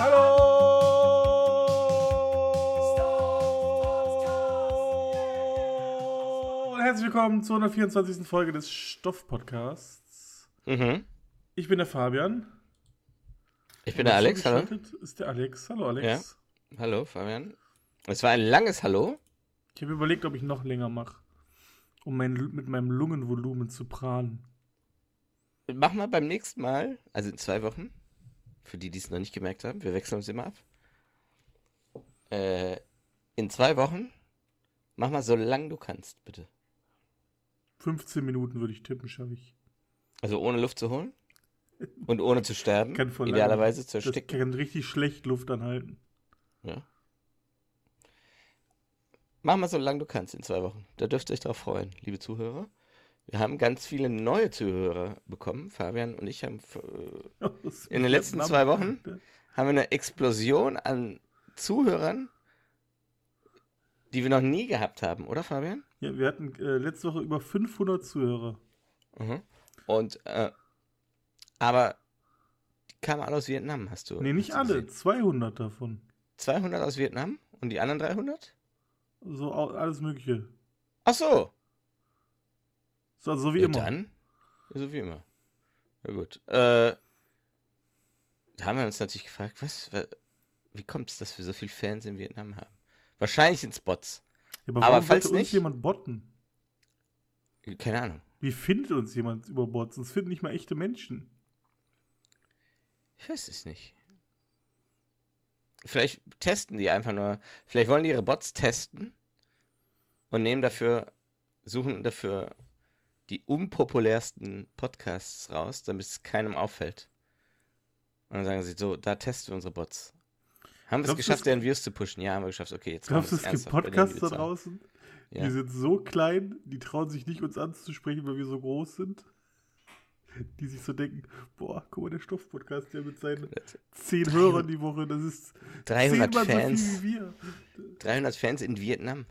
Hallo! Und herzlich willkommen zur 124. Folge des Stoff-Podcasts. Ich bin der Fabian. Ich bin der Alex, hallo. Ist der Alex. Hallo, Alex. Ja. Hallo, Fabian. Es war ein langes Hallo. Ich habe überlegt, ob ich noch länger mache, um mit meinem Lungenvolumen zu prahlen. Mach mal beim nächsten Mal, also in 2 Wochen, für die, die es noch nicht gemerkt haben, wir wechseln uns immer ab. In 2 Wochen, mach mal so lang du kannst, bitte. 15 Minuten würde ich tippen, schaffe ich. Also ohne Luft zu holen und ohne zu sterben, Kann voll idealerweise zu Das ersticken. kann richtig schlecht Luft anhalten. Ja. Mach mal so lang du kannst in 2 Wochen. Da dürft ihr euch drauf freuen, liebe Zuhörer. Wir haben ganz viele neue Zuhörer bekommen. Fabian und ich haben in den letzten 2 Wochen haben wir eine Explosion an Zuhörern, die wir noch nie gehabt haben, oder Fabian? Ja, wir hatten letzte Woche über 500 Zuhörer. Und aber die kamen alle aus Vietnam, hast du? Nee, nicht alle, 200 davon. 200 aus Vietnam und die anderen 300? So alles Mögliche. Ach so. So wie Ja, immer. Dann? So wie immer. Ja gut. Da haben wir uns natürlich gefragt, wie kommt es, dass wir so viele Fans in Vietnam haben? Wahrscheinlich sind es Bots. Ja, aber warum falls sollte uns nicht, jemand botten? keine Ahnung. Wie findet uns jemand über Bots? Uns finden nicht mal echte Menschen. Ich weiß es nicht. Vielleicht testen die einfach nur. Vielleicht wollen die ihre Bots testen und suchen dafür die unpopulärsten Podcasts raus, damit es keinem auffällt. Und dann sagen sie so, da testen wir unsere Bots. Haben wir es geschafft, deren Views zu pushen? Ja, haben wir geschafft. Okay, jetzt glaubst du, es gibt Podcasts da draußen? Ja. Die sind so klein, die trauen sich nicht, uns anzusprechen, weil wir so groß sind. Die sich so denken, boah, guck mal, der Stoff-Podcast, der mit seinen 10 Hörern die Woche, das ist 300 10-mal Fans. so viel wie wir. 300 Fans in Vietnam.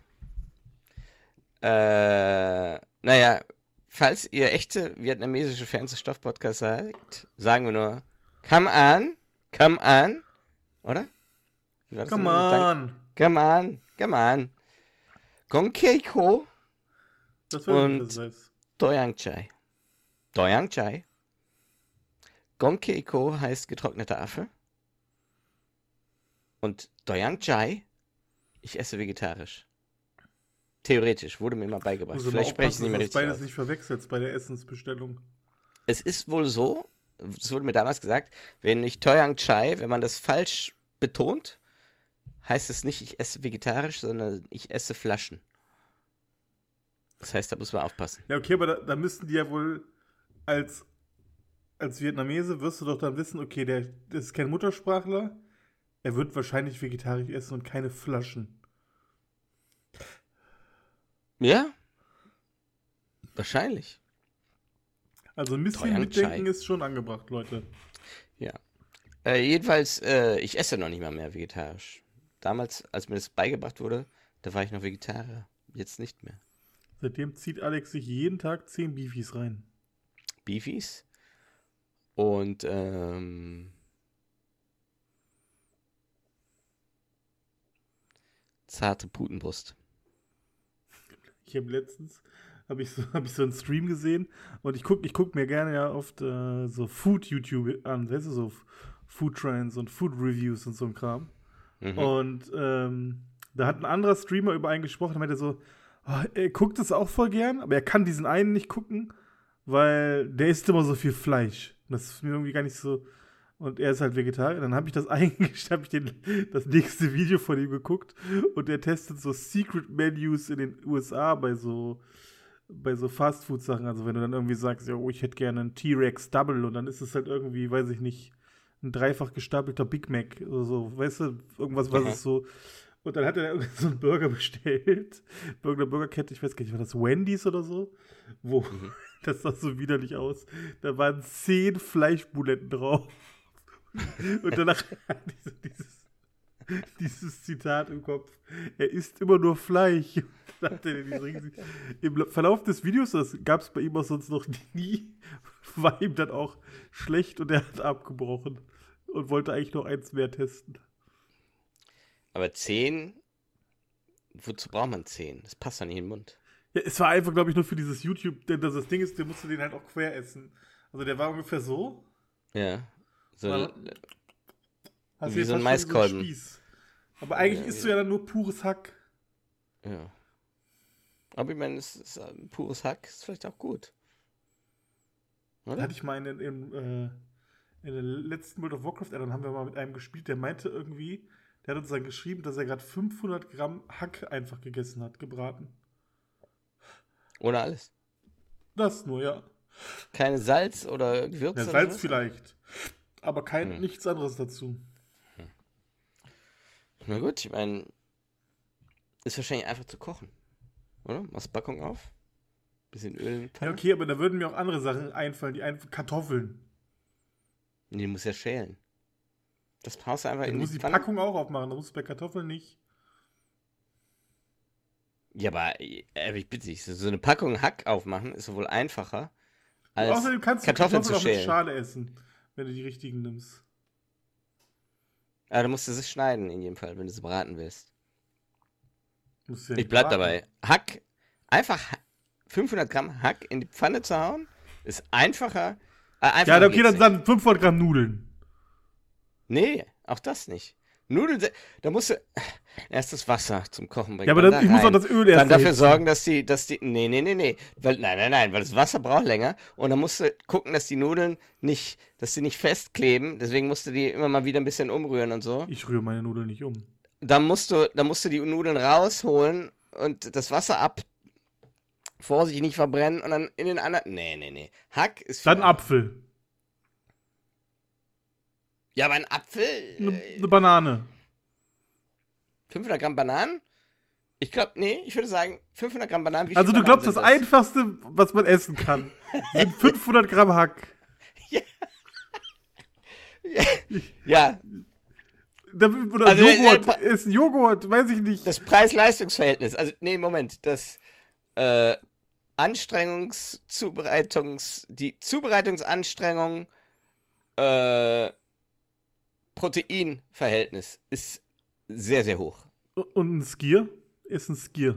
Naja, falls ihr echte vietnamesische Fans des Stoff-Podcasts seid, sagen wir nur, come on, oder? Come on. Come on. Gong Kei Ko Das weiß ich nicht, was und das heißt. Doyang Chai. Doyang Chai. Gong Kei Ko heißt getrockneter Affe. Und Doyang Chai, ich esse vegetarisch. Theoretisch, wurde mir immer beigebracht. Muss Vielleicht spreche ich es nicht mehr dass du richtig beides aus. nicht verwechselst bei der Essensbestellung. Es ist wohl so, es wurde mir damals gesagt, wenn ich Doyang Chai, wenn man das falsch betont, heißt es nicht, ich esse vegetarisch, sondern ich esse Flaschen. Das heißt, da muss man aufpassen. Ja, okay, aber da müssten die ja wohl als Vietnamese wirst du doch dann wissen, okay, das ist kein Muttersprachler, er wird wahrscheinlich vegetarisch essen und keine Flaschen. Ja? Wahrscheinlich. Also ein bisschen Doyang mitdenken Chai. ist schon angebracht, Leute. Ja. Jedenfalls, ich esse noch nicht mal mehr vegetarisch. Damals, als mir das beigebracht wurde, da war ich noch Vegetarier. Jetzt nicht mehr. Seitdem zieht Alex sich jeden Tag 10 Beefies rein. Beefies. Und, zarte Putenbrust. Ich habe letztens habe ich so einen Stream gesehen und ich guck mir gerne ja oft so Food-YouTube an, weißt du, so Food-Trends und Food-Reviews und so ein Kram. Und da hat ein anderer Streamer über einen gesprochen, der meinte so, oh, er guckt es auch voll gern, aber er kann diesen einen nicht gucken, weil der isst immer so viel Fleisch. Das ist mir irgendwie gar nicht so. Und er ist halt Vegetarier. Dann habe ich das das nächste Video von ihm geguckt und er testet so Secret Menus in den USA bei so Fastfood-Sachen. Also wenn du dann irgendwie sagst, ja, oh, ich hätte gerne einen T-Rex Double und dann ist es halt irgendwie, weiß ich nicht, ein dreifach gestapelter Big Mac oder so, weißt du, irgendwas, was es so. Und dann hat er irgendwie so einen Burger bestellt, bei irgendeiner Burgerkette, ich weiß gar nicht, war das Wendy's oder so? Wo, das sah so widerlich aus. Da waren 10 Fleischbuletten drauf. Und danach hatte ich so dieses Zitat im Kopf. Er isst immer nur Fleisch. Dann hat er diese riesige, im Verlauf des Videos, das gab es bei ihm auch sonst noch nie, war ihm dann auch schlecht und er hat abgebrochen. und wollte eigentlich noch eins mehr testen. Aber 10, wozu braucht man 10? Das passt doch nicht in den Mund. Ja, es war einfach, glaube ich, nur für dieses YouTube, denn das Ding ist, der musste den halt auch quer essen. Also der war ungefähr so. Ja. So, Dann hast du wie jetzt so ein fast schon so einen Maiskolben. Spieß. Aber eigentlich Ja, isst du ja dann nur pures Hack. Ja. Aber ich meine, es ist pures Hack, ist vielleicht auch gut. Oder? Hatte ich mal in der letzten World of Warcraft, dann haben wir mal mit einem gespielt, der meinte irgendwie, der hat uns dann geschrieben, dass er gerade 500 Gramm Hack einfach gegessen hat, gebraten. Ohne alles. Das nur, ja. Keine Salz oder Gewürze Ja, oder Salz sowas? vielleicht. Aber nichts anderes dazu. Na gut, ich meine, ist wahrscheinlich einfach zu kochen. Oder? Machst Packung auf. Bisschen Öl in die Ja, Pfanne. okay, aber da würden mir auch andere Sachen einfallen, die einfach Kartoffeln. Nee, du musst ja schälen. Das brauchst du einfach Du in musst die die Pfanne. Packung auch aufmachen, da musst du bei Kartoffeln nicht. Ja, aber ich bitte dich, so eine Packung Hack aufmachen ist sowohl einfacher, als Außerdem kannst du Kartoffeln zu auch mit schälen. Schale essen, wenn du die richtigen nimmst. Aber du musst es schneiden in jedem Fall, wenn du sie braten willst. Musst du ja Ich nicht bleib braten. dabei. Hack, einfach 500 Gramm Hack in die Pfanne zu hauen, ist einfacher. Ja, okay, dann 500 Gramm Nudeln. Nee, auch das nicht. Nudeln, da musst du erst das Wasser zum Kochen bringen. Ja, aber dann ich muss auch das Öl erst dann dafür erhitzen. sorgen, dass die, nee. Nein, weil das Wasser braucht länger und dann musst du gucken, dass die Nudeln nicht festkleben. Deswegen musst du die immer mal wieder ein bisschen umrühren und so. Ich rühre meine Nudeln nicht um. Dann musst du die Nudeln rausholen und das Wasser vorsichtig nicht verbrennen und dann in den anderen. Nee. Hack ist Dann viel- Apfel. Ja, aber ein Apfel. Eine Banane. 500 Gramm Bananen? Ich glaube, ich würde sagen, 500 Gramm Bananen. Wie Also viele du glaubst, das Bananen sind Einfachste, was man essen kann, sind 500 Gramm Hack. Ja, Oder Also, Joghurt. Ist ein Joghurt, weiß ich nicht. das Preis-Leistungs-Verhältnis. Also, nee, Moment. Die Zubereitungsanstrengung, Proteinverhältnis ist sehr, sehr hoch. Und ein Skier ist ein Skier.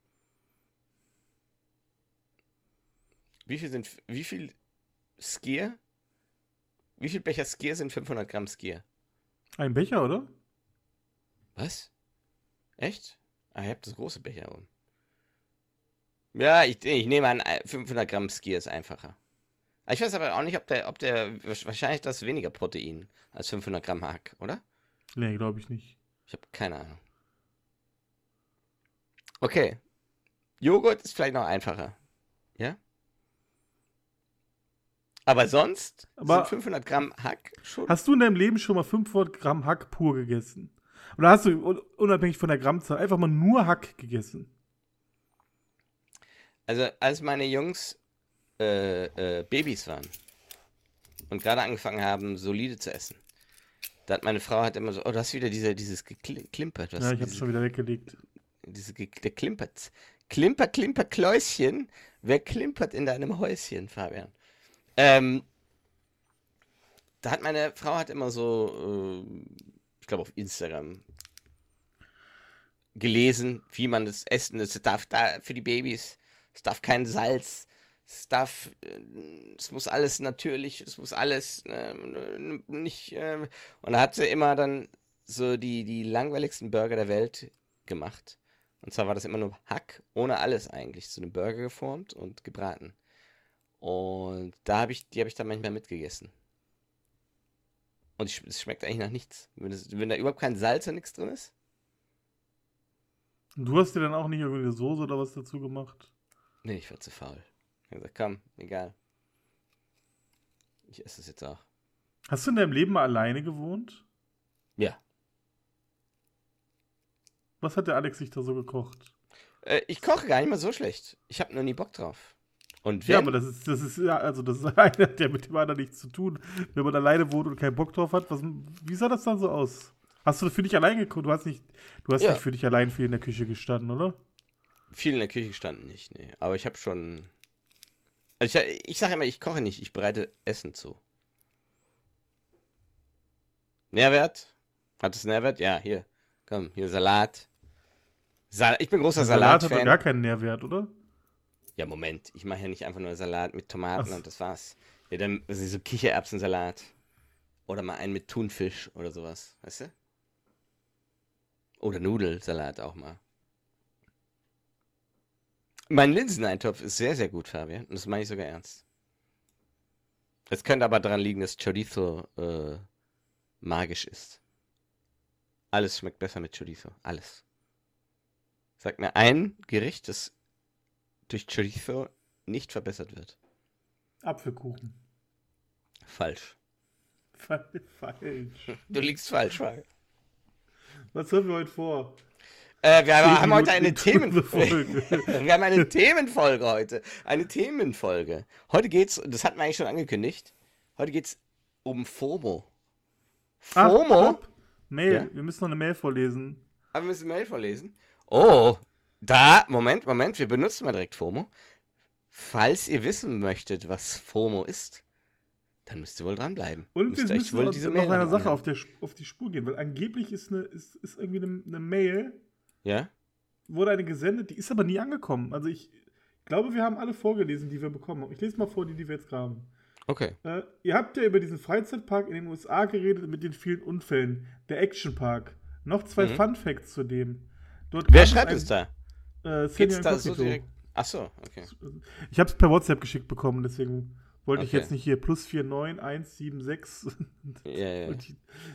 Wie viel Skier? Wie viel Becher Skier sind 500 Gramm Skier? Ein Becher, oder? Was? Echt? Ich hab das große Becher oben. Ja, ich nehme an, 500 Gramm Skier ist einfacher. Ich weiß aber auch nicht, ob der wahrscheinlich das ist weniger Protein als 500 Gramm Hack, oder? Nee, glaube ich nicht. Ich habe keine Ahnung. Okay. Joghurt ist vielleicht noch einfacher. Ja? Aber sonst sind 500 Gramm Hack schon. Hast du in deinem Leben schon mal 500 Gramm Hack pur gegessen? Oder hast du unabhängig von der Grammzahl einfach mal nur Hack gegessen? Also, als meine Jungs Babys waren und gerade angefangen haben, solide zu essen, da hat meine Frau immer so, du hast wieder dieses geklimpert. Ja, ich hab's schon wieder weggelegt. Der klimpert. Klimper, Kläuschen. Wer klimpert in deinem Häuschen, Fabian? Da hat meine Frau immer so, ich glaube auf Instagram, gelesen, wie man das essen. Es darf da für die Babys, es darf kein Salz, es muss alles natürlich, es muss alles nicht. Und da hat sie immer dann so die langweiligsten Burger der Welt gemacht. Und zwar war das immer nur Hack, ohne alles eigentlich, zu einem Burger geformt und gebraten. Und die habe ich dann manchmal mitgegessen. Und es schmeckt eigentlich nach nichts. Wenn da überhaupt kein Salz und nichts drin ist. Und du hast dir dann auch nicht irgendwie eine Soße oder was dazu gemacht? Nee, ich war zu faul. Ich habe gesagt, komm, egal. Ich esse es jetzt auch. Hast du in deinem Leben mal alleine gewohnt? Ja. Was hat der Alex sich da so gekocht? Ich koche gar nicht mal so schlecht. Ich habe nur nie Bock drauf. Und Ja, aber das ist einer, der mit dem anderen nichts zu tun. Wenn man alleine wohnt und keinen Bock drauf hat, wie sah das dann so aus? Hast du für dich allein gekocht? Du hast nicht für dich allein viel in der Küche gestanden, oder? Viel in der Küche gestanden nicht, nee. Aber ich habe schon. Also ich sage immer, ich koche nicht, ich bereite Essen zu. Nährwert? Hat es Nährwert? Ja, hier. Komm, hier Salat. Ich bin großer Salat hat doch Salat-Fan. gar keinen Nährwert, oder? Ja, Moment. Ich mache ja nicht einfach nur Salat mit Tomaten Ach. und das war's. Ja, dann so Kichererbsensalat. Oder mal einen mit Thunfisch oder sowas. Weißt du? Oder Nudelsalat auch mal. Mein Linseneintopf ist sehr, sehr gut, Fabian. Und das meine ich sogar ernst. Es könnte aber daran liegen, dass Chorizo magisch ist. Alles schmeckt besser mit Chorizo. Alles. Sag mir ein Gericht, das durch Chorizo nicht verbessert wird. Apfelkuchen. Falsch. Falsch. Du liegst falsch, Fabian. Was haben wir heute vor? Wir haben heute 10 eine Minuten Folge. Wir haben eine Themenfolge heute. Eine Themenfolge. Heute geht's, das hatten wir eigentlich schon angekündigt, heute geht's um FOMO. FOMO? Stopp. Mail. Ja? Wir müssen noch eine Mail vorlesen. Aber wir müssen Mail vorlesen. Oh, Moment, wir benutzen mal direkt FOMO. Falls ihr wissen möchtet, was FOMO ist, dann müsst ihr wohl dranbleiben. Und wir müssen noch Mail einer Sache anhören. auf die Spur gehen, weil angeblich ist irgendwie eine Mail, Ja? wurde eine gesendet, die ist aber nie angekommen. Also ich glaube, wir haben alle vorgelesen, die wir bekommen haben. Ich lese mal vor, die wir jetzt haben. Okay. Ihr habt ja über diesen Freizeitpark in den USA geredet mit den vielen Unfällen. Der Action Park. Noch 2 Fun Facts zu dem. Dort Wer gab schreibt es da? Senior Geht's da so Incognito. direkt? Achso, okay. Ich habe es per WhatsApp geschickt bekommen, deswegen wollte ich Okay. jetzt nicht hier +49 176. Ja. Und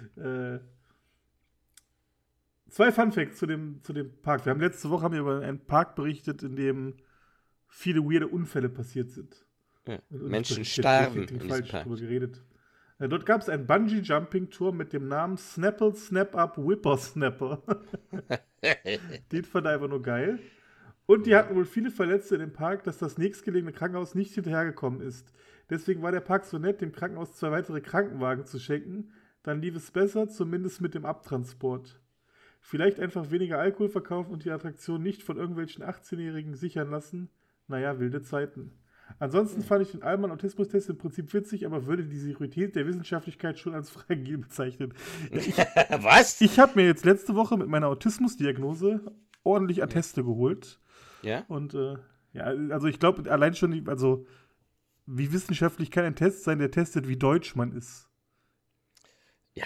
2 Fun Facts zu dem Park. Letzte Woche haben wir über einen Park berichtet, in dem viele weirde Unfälle passiert sind. Ja. Und Menschen berichtet, starben ich in diesem falsch Park. drüber geredet. Dort gab es einen Bungee-Jumping-Turm mit dem Namen Snapple Snap-Up Whippersnapper. Den fand er einfach nur geil. Und die hatten wohl viele Verletzte in dem Park, dass das nächstgelegene Krankenhaus nicht hinterhergekommen ist. Deswegen war der Park so nett, dem Krankenhaus 2 weitere Krankenwagen zu schenken. Dann lief es besser, zumindest mit dem Abtransport. Vielleicht einfach weniger Alkohol verkaufen und die Attraktion nicht von irgendwelchen 18-Jährigen sichern lassen. Naja, wilde Zeiten. Ansonsten fand ich den Allmann-Autismus-Test im Prinzip witzig, aber würde die Seriosität der Wissenschaftlichkeit schon als fragil bezeichnen. Ja, Was? ich habe mir jetzt letzte Woche mit meiner Autismusdiagnose ordentlich Atteste geholt. Ja? Und ja, also ich glaube, allein schon, wie wissenschaftlich kann ein Test sein, der testet, wie deutsch man ist. Ja.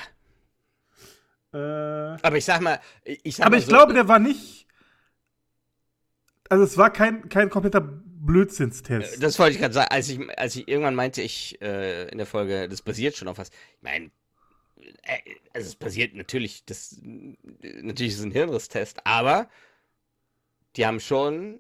Aber Aber ich sag mal ich so, glaube, der war nicht. Also es war kein kompletter Blödsinnstest. das wollte ich gerade sagen, als ich irgendwann meinte, in der Folge, das basiert schon auf was. Ich meine, also es basiert natürlich, natürlich ist es ein Hirnrisstest, aber die haben schon,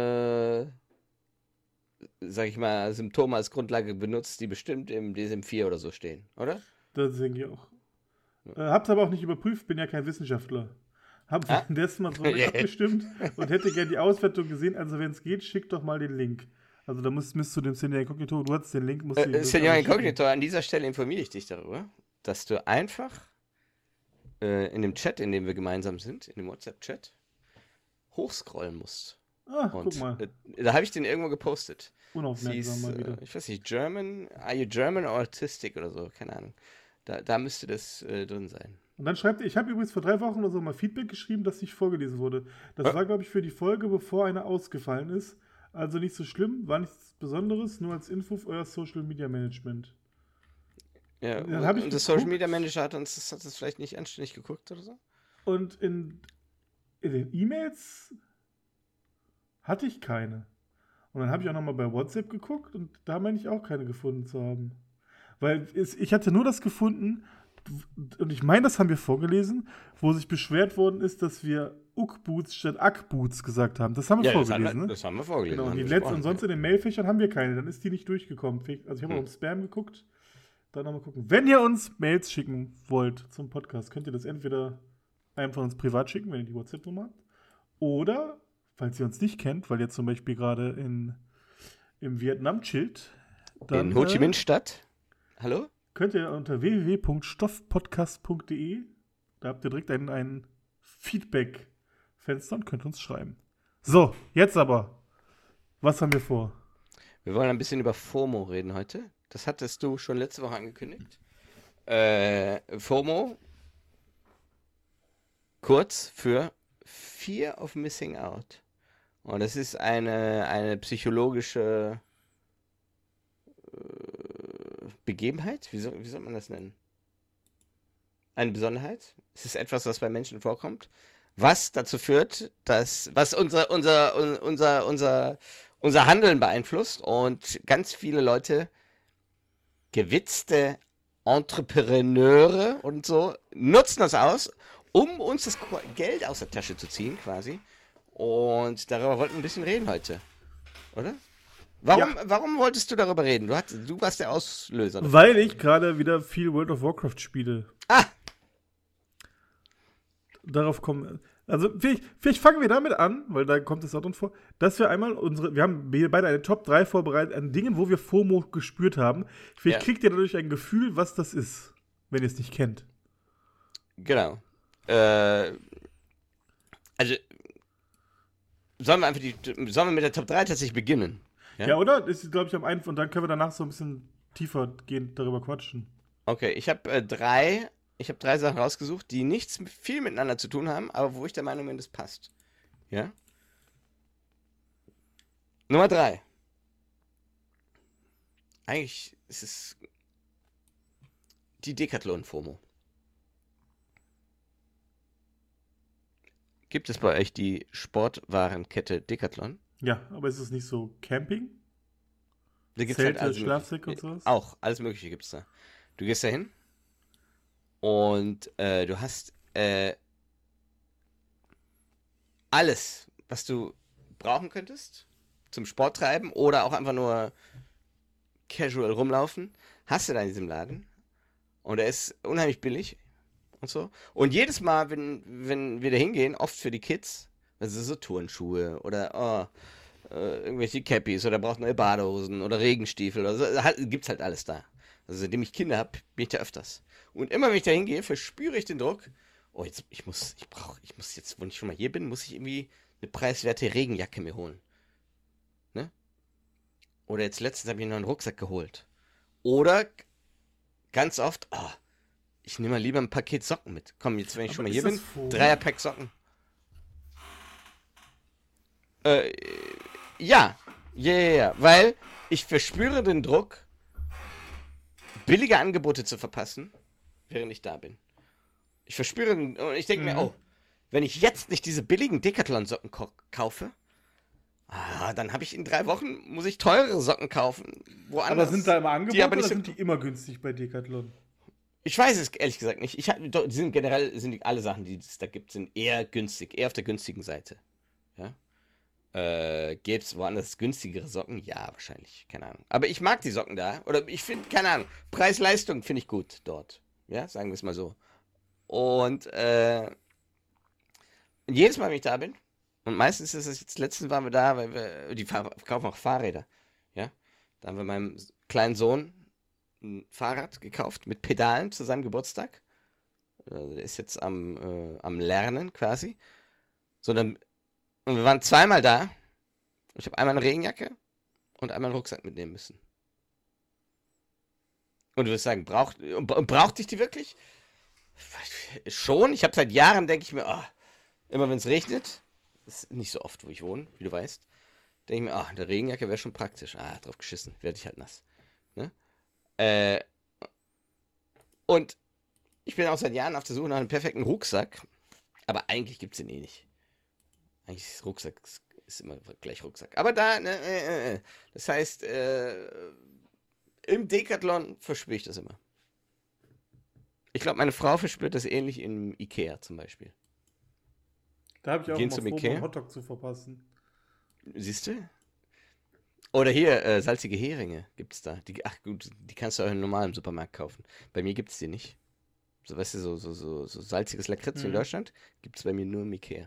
sag ich mal, Symptome als Grundlage benutzt, die bestimmt im DSM-4 oder so stehen, oder? Das denke ich auch. Hab's aber auch nicht überprüft, bin ja kein Wissenschaftler. Hab währenddessen mal so abgestimmt und hätte gerne die Auswertung gesehen. Also wenn es geht, schick doch mal den Link. Also da musst du dem Senior Incognito, du hast den Link, musst du ihm das Senior alles schicken. Incognito, an dieser Stelle informiere ich dich darüber, dass du einfach in dem Chat, in dem wir gemeinsam sind, in dem WhatsApp-Chat, hochscrollen musst. Ah, Und guck mal. da habe ich den irgendwo gepostet. Sie Unaufmerksam ist, mal wieder. ich weiß nicht, are you German or autistic oder so, keine Ahnung. Da müsste das drin sein. Und dann schreibt, ich habe übrigens vor 3 Wochen oder so mal Feedback geschrieben, dass nicht vorgelesen wurde. Das war, glaube ich, für die Folge, bevor eine ausgefallen ist. Also nicht so schlimm, war nichts Besonderes, nur als Info für euer Social Media Management. Ja, Dann hab ich und das geguckt. Social Media Manager hat das vielleicht nicht anständig geguckt oder so? Und in den E-Mails hatte ich keine. Und dann habe ich auch nochmal bei WhatsApp geguckt und da meine ich auch keine gefunden zu haben. Weil ich hatte nur das gefunden, und ich meine, das haben wir vorgelesen, wo sich beschwert worden ist, dass wir Uck-Boots statt Ack-Boots gesagt haben. Das haben wir vorgelesen, ne? Das haben wir vorgelesen. Genau, und haben die wir letzten besprochen, und sonst in den Mailfächern haben wir keine. Dann ist die nicht durchgekommen. Also ich habe auch im Spam geguckt. Dann nochmal gucken. Wenn ihr uns Mails schicken wollt zum Podcast, könnt ihr das entweder einem von uns privat schicken, wenn ihr die WhatsApp-Nummer habt. Oder, falls ihr uns nicht kennt, weil ihr zum Beispiel gerade im Vietnam chillt, dann in Ho Chi Minh Stadt. Hallo? könnt ihr unter www.stoffpodcast.de, da habt ihr direkt ein Feedback-Fenster und könnt uns schreiben. So, jetzt aber. Was haben wir vor? Wir wollen ein bisschen über FOMO reden heute. Das hattest du schon letzte Woche angekündigt. FOMO, kurz für Fear of Missing Out. Und das ist eine psychologische Begebenheit. Wie soll man das nennen? Eine Besonderheit. Es ist etwas, was bei Menschen vorkommt, was dazu führt, was unser Handeln beeinflusst und ganz viele Leute, gewitzte Entrepreneure und so, nutzen das aus, um uns das Geld aus der Tasche zu ziehen, quasi. Und darüber wollten wir ein bisschen reden heute, oder? Warum wolltest du darüber reden? Du warst der Auslöser. Weil ich gerade wieder viel World of Warcraft spiele. Ah! Darauf kommen. Also, vielleicht fangen wir damit an, weil da kommt es auch drin vor, dass wir einmal wir haben beide eine Top 3 vorbereitet an Dingen, wo wir FOMO gespürt haben. Vielleicht kriegt ihr dadurch ein Gefühl, was das ist, wenn ihr es nicht kennt. Genau. Also, sollen wir mit der Top 3 tatsächlich beginnen? Ja, oder? Das ist, glaube ich, am einen, und dann können wir danach so ein bisschen tiefer gehend darüber quatschen. Okay, ich habe drei Sachen rausgesucht, die nichts viel miteinander zu tun haben, aber wo ich der Meinung bin, das passt. Ja? Nummer 3. Eigentlich ist es die Decathlon-FOMO. Gibt es bei euch die Sportwarenkette Decathlon? Ja, aber ist es nicht so Camping? Da gibt's Zelte, halt alles Schlafsäcke und sowas? Auch, alles Mögliche gibt's da. Du gehst da hin und du hast alles, was du brauchen könntest zum Sport treiben oder auch einfach nur casual rumlaufen, hast du da in diesem Laden. Und er ist unheimlich billig und so. Und jedes Mal, wenn wir da hingehen, oft für die Kids, also so Turnschuhe oder irgendwelche Cappies oder braucht neue Badehosen oder Regenstiefel oder so, gibt's halt alles da. Also seitdem ich Kinder habe, bin ich da öfters. Und immer wenn ich da hingehe, verspüre ich den Druck, oh, jetzt, ich muss jetzt, wenn ich schon mal hier bin, muss ich irgendwie eine preiswerte Regenjacke mir holen. Ne? Oder jetzt letztens habe ich noch einen Rucksack geholt. Oder ganz oft, ich nehme mal lieber ein Paket Socken mit. Komm, jetzt, wenn ich schon mal hier bin, Dreierpack Socken. Ja, weil ich verspüre den Druck, billige Angebote zu verpassen, während ich da bin. Ich verspüre und ich denke mir, wenn ich jetzt nicht diese billigen Decathlon-Socken kaufe, dann habe ich in 3 Wochen, muss ich teurere Socken kaufen. Woanders. Aber sind da immer Angebote oder sind die immer günstig bei Decathlon? Ich weiß es ehrlich gesagt nicht. Alle Sachen, die es da gibt, sind eher günstig, eher auf der günstigen Seite. Ja? Gäbe es woanders günstigere Socken? Ja, wahrscheinlich. Keine Ahnung. Aber ich mag die Socken da. Oder ich finde, keine Ahnung, Preis-Leistung finde ich gut dort. Ja, sagen wir es mal so. Und jedes Mal, wenn ich da bin, und meistens ist es jetzt, letztens waren wir da, weil die verkaufen auch Fahrräder. Ja, da haben wir meinem kleinen Sohn ein Fahrrad gekauft mit Pedalen zu seinem Geburtstag. Der ist jetzt am Lernen quasi. Und wir waren zweimal da. Ich habe einmal eine Regenjacke und einmal einen Rucksack mitnehmen müssen. Und du wirst sagen, brauchte ich die wirklich? Schon. Ich habe seit Jahren, denke ich mir, immer wenn es regnet, ist nicht so oft, wo ich wohne, wie du weißt, denke ich mir, eine Regenjacke wäre schon praktisch. Drauf geschissen, werde ich halt nass. Ne? Und ich bin auch seit Jahren auf der Suche nach einem perfekten Rucksack, aber eigentlich gibt es den nicht. Eigentlich ist Rucksack ist immer gleich Rucksack. Aber da, das heißt, im Decathlon verspüre ich das immer. Ich glaube, meine Frau verspürt das ähnlich im Ikea zum Beispiel. Da habe ich auch immer vor, einen Hotdog zu verpassen. Siehst du? Oder hier, salzige Heringe gibt's da. Die kannst du auch in einem normalen Supermarkt kaufen. Bei mir gibt's die nicht. So, weißt du, so salziges Lakritz in Deutschland gibt's bei mir nur im Ikea.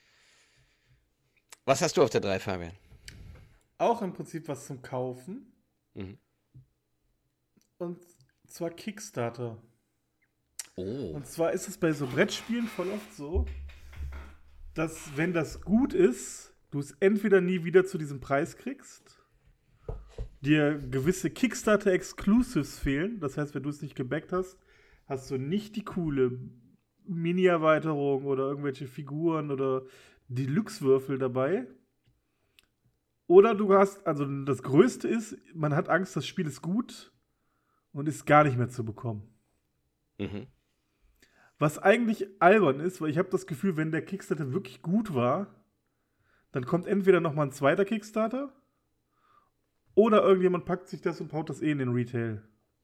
Was hast du auf der 3, Fabian? Auch im Prinzip was zum Kaufen. Mhm. Und zwar Kickstarter. Oh. Und zwar ist es bei so Brettspielen voll oft so, dass, wenn das gut ist, du es entweder nie wieder zu diesem Preis kriegst, dir gewisse Kickstarter-Exclusives fehlen, das heißt, wenn du es nicht gebackt hast, hast du nicht die coole Mini-Erweiterung oder irgendwelche Figuren oder Deluxe-Würfel dabei. Oder du hast, also das Größte ist, man hat Angst, das Spiel ist gut und ist gar nicht mehr zu bekommen. Mhm. Was eigentlich albern ist, weil ich habe das Gefühl, wenn der Kickstarter wirklich gut war, dann kommt entweder nochmal ein zweiter Kickstarter oder irgendjemand packt sich das und haut das in den Retail.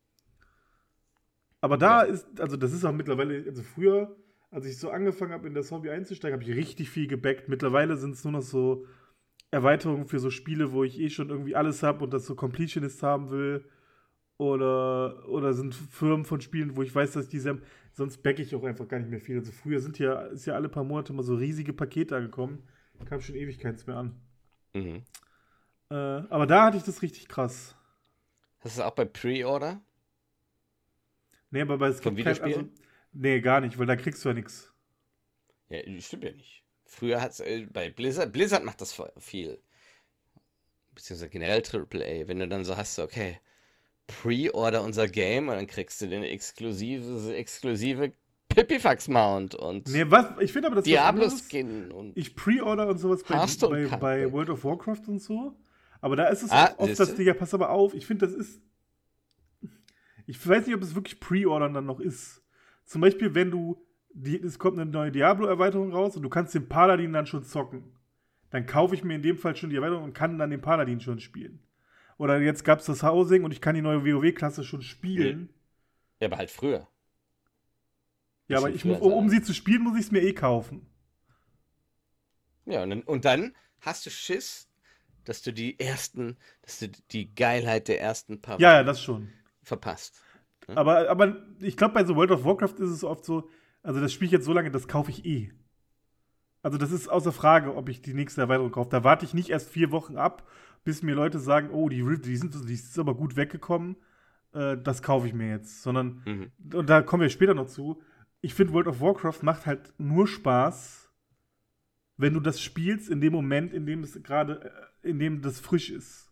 Aber da ist, also das ist auch mittlerweile, also früher, als ich so angefangen habe, in das Hobby einzusteigen, habe ich richtig viel gebackt. Mittlerweile sind es nur noch so Erweiterungen für so Spiele, wo ich schon irgendwie alles habe und das so Completionist haben will. Oder sind Firmen von Spielen, wo ich weiß, dass diese, sonst backe ich auch einfach gar nicht mehr viel. Also früher ist ja alle paar Monate mal so riesige Pakete angekommen. Kam schon ewig keins mehr an. Mhm. Aber da hatte ich das richtig krass. Hast du das auch bei Pre-Order? Nee, aber es Von gibt kein, Videospielen? nee, gar nicht, weil da kriegst du ja nichts. Ja, stimmt ja nicht. Früher hat es bei Blizzard macht das viel. Beziehungsweise generell AAA. Wenn du dann so hast, so, okay, Pre-Order unser Game und dann kriegst du den exklusive Pipifax-Mount und Nee, was? Ich finde aber, das ist was anderes. Diablo-Skin und Ich pre-order und sowas Hearthstone bei World of Warcraft und so. Aber da ist es Ah, auch oft, siehste? dass Digga, pass aber auf, ich finde, das ist. Ich weiß nicht, ob es wirklich Pre-Ordern dann noch ist. Zum Beispiel, wenn du. Es kommt eine neue Diablo-Erweiterung raus und du kannst den Paladin dann schon zocken. Dann kaufe ich mir in dem Fall schon die Erweiterung und kann dann den Paladin schon spielen. Oder jetzt gab es das Housing und ich kann die neue WoW-Klasse schon spielen. Ja, aber halt früher. Ja, aber Bisschen früher um sagen. sie zu spielen, muss ich es mir eh kaufen. Ja, und dann hast du Schiss, dass du die Geilheit der ersten paar Ja, ja, Wochen das schon. verpasst. Aber ich glaube, bei so World of Warcraft ist es oft so, also das spiele ich jetzt so lange, das kaufe ich eh. Also das ist außer Frage, ob ich die nächste Erweiterung kaufe. Da warte ich nicht erst 4 Wochen ab, bis mir Leute sagen, oh, die ist aber gut weggekommen, das kaufe ich mir jetzt. Sondern, Mhm. und da kommen wir später noch zu, ich finde World of Warcraft macht halt nur Spaß, wenn du das spielst in dem Moment, in dem das frisch ist.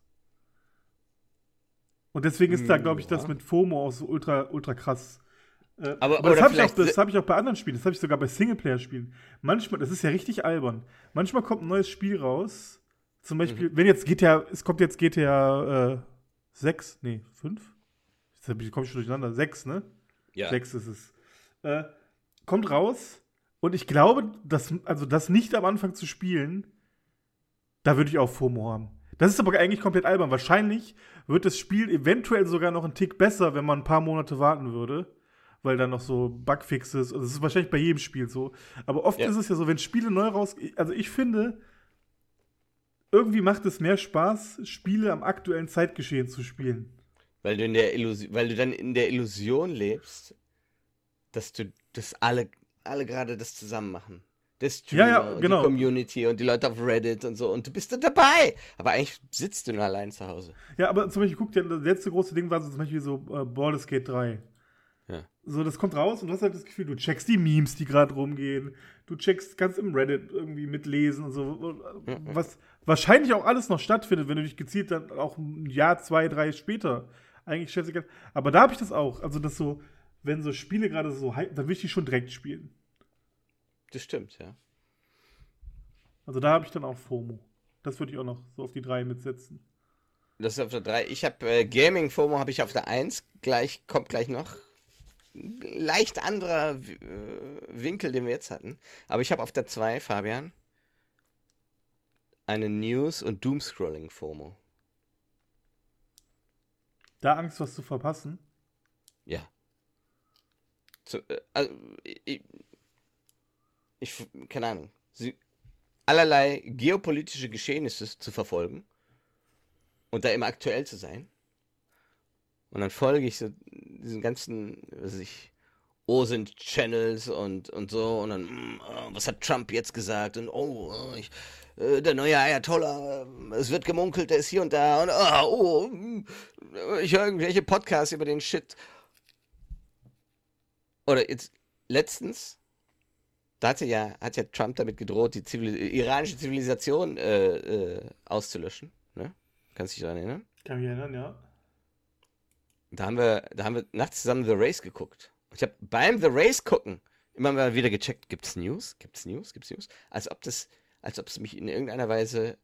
Und deswegen ist da, glaube ich, das Ja. mit FOMO auch so ultra, ultra krass. Aber das oder habe ich, vielleicht hab ich auch bei anderen Spielen. Das habe ich sogar bei Singleplayer-Spielen. Manchmal, das ist ja richtig albern. Manchmal kommt ein neues Spiel raus. Zum Beispiel, wenn jetzt GTA, es kommt jetzt GTA 6, nee, 5? Jetzt komme ich schon durcheinander. 6, ne? ja. 6 ist es. Kommt raus und ich glaube, das nicht am Anfang zu spielen, da würde ich auch FOMO haben. Das ist aber eigentlich komplett albern. Wahrscheinlich wird das Spiel eventuell sogar noch einen Tick besser, wenn man ein paar Monate warten würde. Weil dann noch so Bugfixes, also das ist wahrscheinlich bei jedem Spiel so. Aber oft Ja. ist es ja so, wenn Spiele neu rausgehen, also ich finde, irgendwie macht es mehr Spaß, Spiele am aktuellen Zeitgeschehen zu spielen. Weil du dann in der Illusion lebst, dass alle gerade das zusammen machen. Der Streamer Ja, und genau. die Community und die Leute auf Reddit und so und du bist da dabei. Aber eigentlich sitzt du nur allein zu Hause. Ja, aber zum Beispiel, guck dir, das letzte große Ding war so zum Beispiel so Baldur's Gate 3. Ja. So, das kommt raus und du hast halt das Gefühl, du checkst die Memes, die gerade rumgehen. Du kannst im Reddit irgendwie mitlesen und so. Was wahrscheinlich auch alles noch stattfindet, wenn du dich gezielt dann auch ein Jahr, 2, 3 später eigentlich schätze. Aber da habe ich das auch. Also, das so, wenn so Spiele gerade so hype, dann will ich die schon direkt spielen. Das stimmt, ja. Also, da habe ich dann auch FOMO. Das würde ich auch noch so auf die 3 mitsetzen. Das ist auf der 3. Ich habe Gaming FOMO habe ich auf der 1. Kommt gleich noch. Leicht anderer Winkel, den wir jetzt hatten. Aber ich habe auf der 2, Fabian, eine News- und Doomscrolling-FOMO. Da Angst, was zu verpassen. Ja. Also, keine Ahnung. Allerlei geopolitische Geschehnisse zu verfolgen und da immer aktuell zu sein. Und dann folge ich so diesen ganzen, OSINT-Channels und so und dann, was hat Trump jetzt gesagt? Und der neue Ayatollah, es wird gemunkelt, der ist hier und da und ich höre irgendwelche Podcasts über den Shit. Oder jetzt letztens, da hat ja Trump damit gedroht, die iranische Zivilisation auszulöschen. Ne? Kannst du dich daran erinnern? Kann mich erinnern, ja. Da haben wir nachts zusammen The Race geguckt. Ich habe beim The Race gucken immer mal wieder gecheckt, gibt's News? Gibt's News? Als ob es mich in irgendeiner Weise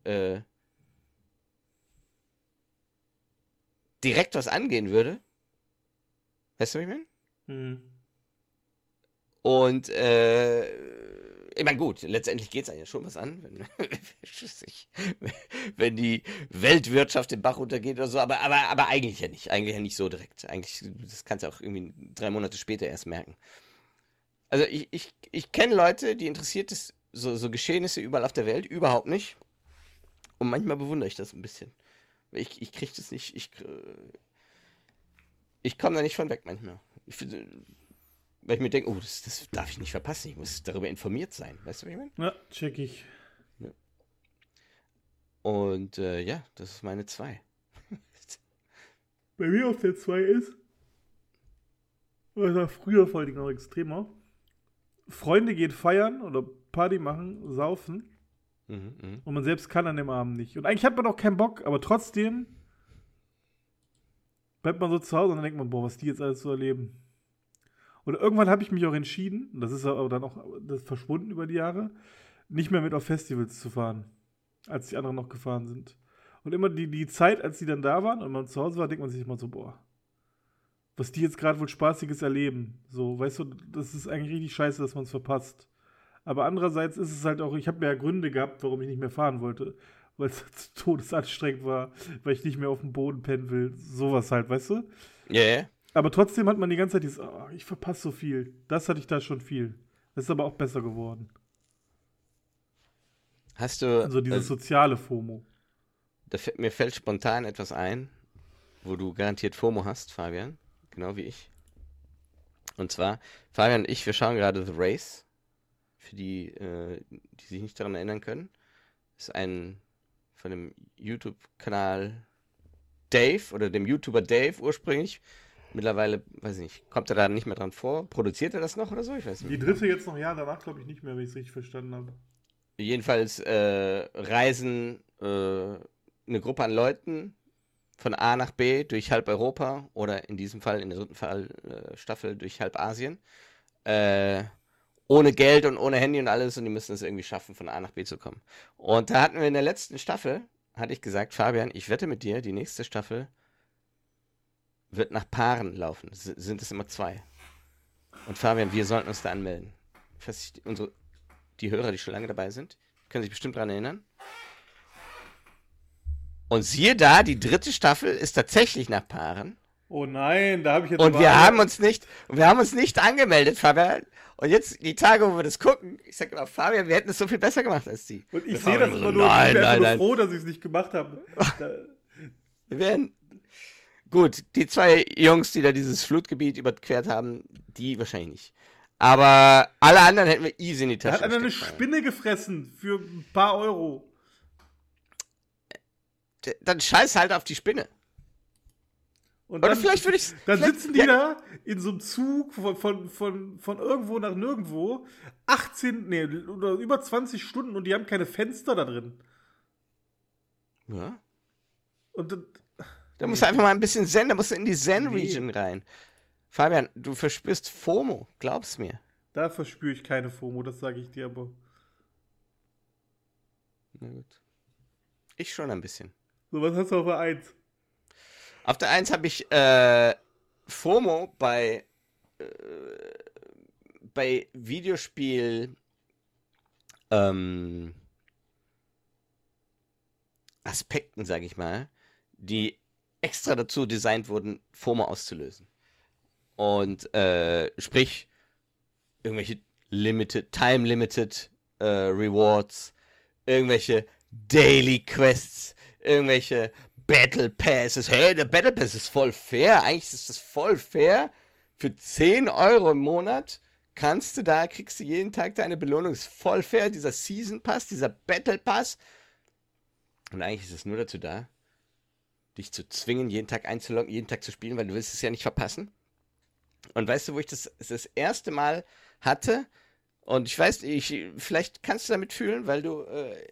direkt was angehen würde. Weißt du, was ich meine? Hm. Und ich meine, gut, letztendlich geht es eigentlich schon was an, wenn die Weltwirtschaft den Bach runtergeht oder so, aber eigentlich ja nicht. Eigentlich ja nicht so direkt. Eigentlich, das kannst du auch irgendwie 3 Monate später erst merken. Also ich kenne Leute, die interessiert ist, so Geschehnisse überall auf der Welt, überhaupt nicht. Und manchmal bewundere ich das ein bisschen. Ich kriege das nicht, ich komme da nicht von weg manchmal. Weil ich mir denke, oh, das darf ich nicht verpassen, ich muss darüber informiert sein. Weißt du, was ich meine? Ja, check ich. Ja. Und ja, das ist meine 2. Bei mir auf der 2 ist, das war früher vor allem noch extremer, Freunde gehen feiern oder Party machen, saufen und man selbst kann an dem Abend nicht. Und eigentlich hat man auch keinen Bock, aber trotzdem bleibt man so zu Hause und dann denkt man, boah, was die jetzt alles so erleben. Und irgendwann habe ich mich auch entschieden, und das ist aber dann auch das verschwunden über die Jahre, nicht mehr mit auf Festivals zu fahren, als die anderen noch gefahren sind. Und immer die Zeit, als die dann da waren und man zu Hause war, denkt man sich immer so, boah, was die jetzt gerade wohl Spaßiges erleben. So, weißt du, das ist eigentlich richtig scheiße, dass man es verpasst. Aber andererseits ist es halt auch, ich habe ja Gründe gehabt, warum ich nicht mehr fahren wollte. Weil es todesanstrengend war, weil ich nicht mehr auf dem Boden pennen will. Sowas halt, weißt du? Ja, yeah. Aber trotzdem hat man die ganze Zeit dieses, oh, ich verpasse so viel. Das hatte ich da schon viel. Das ist aber auch besser geworden. Hast du... Also dieses soziale FOMO. Mir fällt spontan etwas ein, wo du garantiert FOMO hast, Fabian. Genau wie ich. Und zwar, Fabian und ich, wir schauen gerade The Race. Für die, die sich nicht daran erinnern können. Ist ein von dem YouTube-Kanal Dave oder dem YouTuber Dave ursprünglich. Mittlerweile, weiß ich nicht, kommt er da nicht mehr dran vor? Produziert er das noch oder so? Ich weiß nicht. Die dritte jetzt noch, ja, danach glaube ich nicht mehr, wenn ich es richtig verstanden habe. Jedenfalls reisen eine Gruppe an Leuten von A nach B durch halb Europa oder in diesem Fall, in der dritten Staffel, durch halb Asien. Ohne Geld und ohne Handy und alles und die müssen es irgendwie schaffen, von A nach B zu kommen. Und da hatten wir in der letzten Staffel, hatte ich gesagt, Fabian, ich wette mit dir, die nächste Staffel wird nach Paaren laufen. Sind es immer 2. Und Fabian, wir sollten uns da anmelden. Ich weiß nicht, die Hörer, die schon lange dabei sind, können sich bestimmt daran erinnern. Und siehe da, die 3. Staffel ist tatsächlich nach Paaren. Oh nein, da habe ich jetzt... Und wir haben uns nicht angemeldet, Fabian. Und jetzt, die Tage, wo wir das gucken, ich sag immer, Fabian, wir hätten es so viel besser gemacht als die. Und ich sehe das immer nur, nein, ich bin nein. froh, dass ich es nicht gemacht habe. Wir werden... Gut, die 2 Jungs, die da dieses Flutgebiet überquert haben, die wahrscheinlich nicht. Aber alle anderen hätten wir easy in die Tasche. Da hat einer eine Spinne gefressen für ein paar Euro. Dann scheiß halt auf die Spinne. Und oder dann, vielleicht würde ich... Dann sitzen die da in so einem Zug von irgendwo nach nirgendwo, oder über 20 Stunden und die haben keine Fenster da drin. Ja. Und da musst du einfach mal ein bisschen Zen, da musst du in die Zen-Region rein. Fabian, du verspürst FOMO, glaub's mir. Da verspüre ich keine FOMO, das sage ich dir aber. Na gut. Ich schon ein bisschen. So, was hast du auf der 1? Auf der 1 habe ich FOMO bei Videospiel Aspekten, sage ich mal, die extra dazu designt wurden, FOMO auszulösen. Und sprich, irgendwelche Time-Limited Rewards, irgendwelche Daily Quests, irgendwelche Battle Passes. Hey, der Battle Pass ist voll fair. Eigentlich ist das voll fair. Für 10 Euro im Monat kriegst du jeden Tag deine Belohnung. Ist voll fair. Dieser Season Pass, dieser Battle Pass. Und eigentlich ist es nur dazu da, dich zu zwingen, jeden Tag einzuloggen, jeden Tag zu spielen, weil du willst es ja nicht verpassen. Und weißt du, wo ich das erste Mal hatte? Und ich weiß, vielleicht kannst du damit fühlen, weil du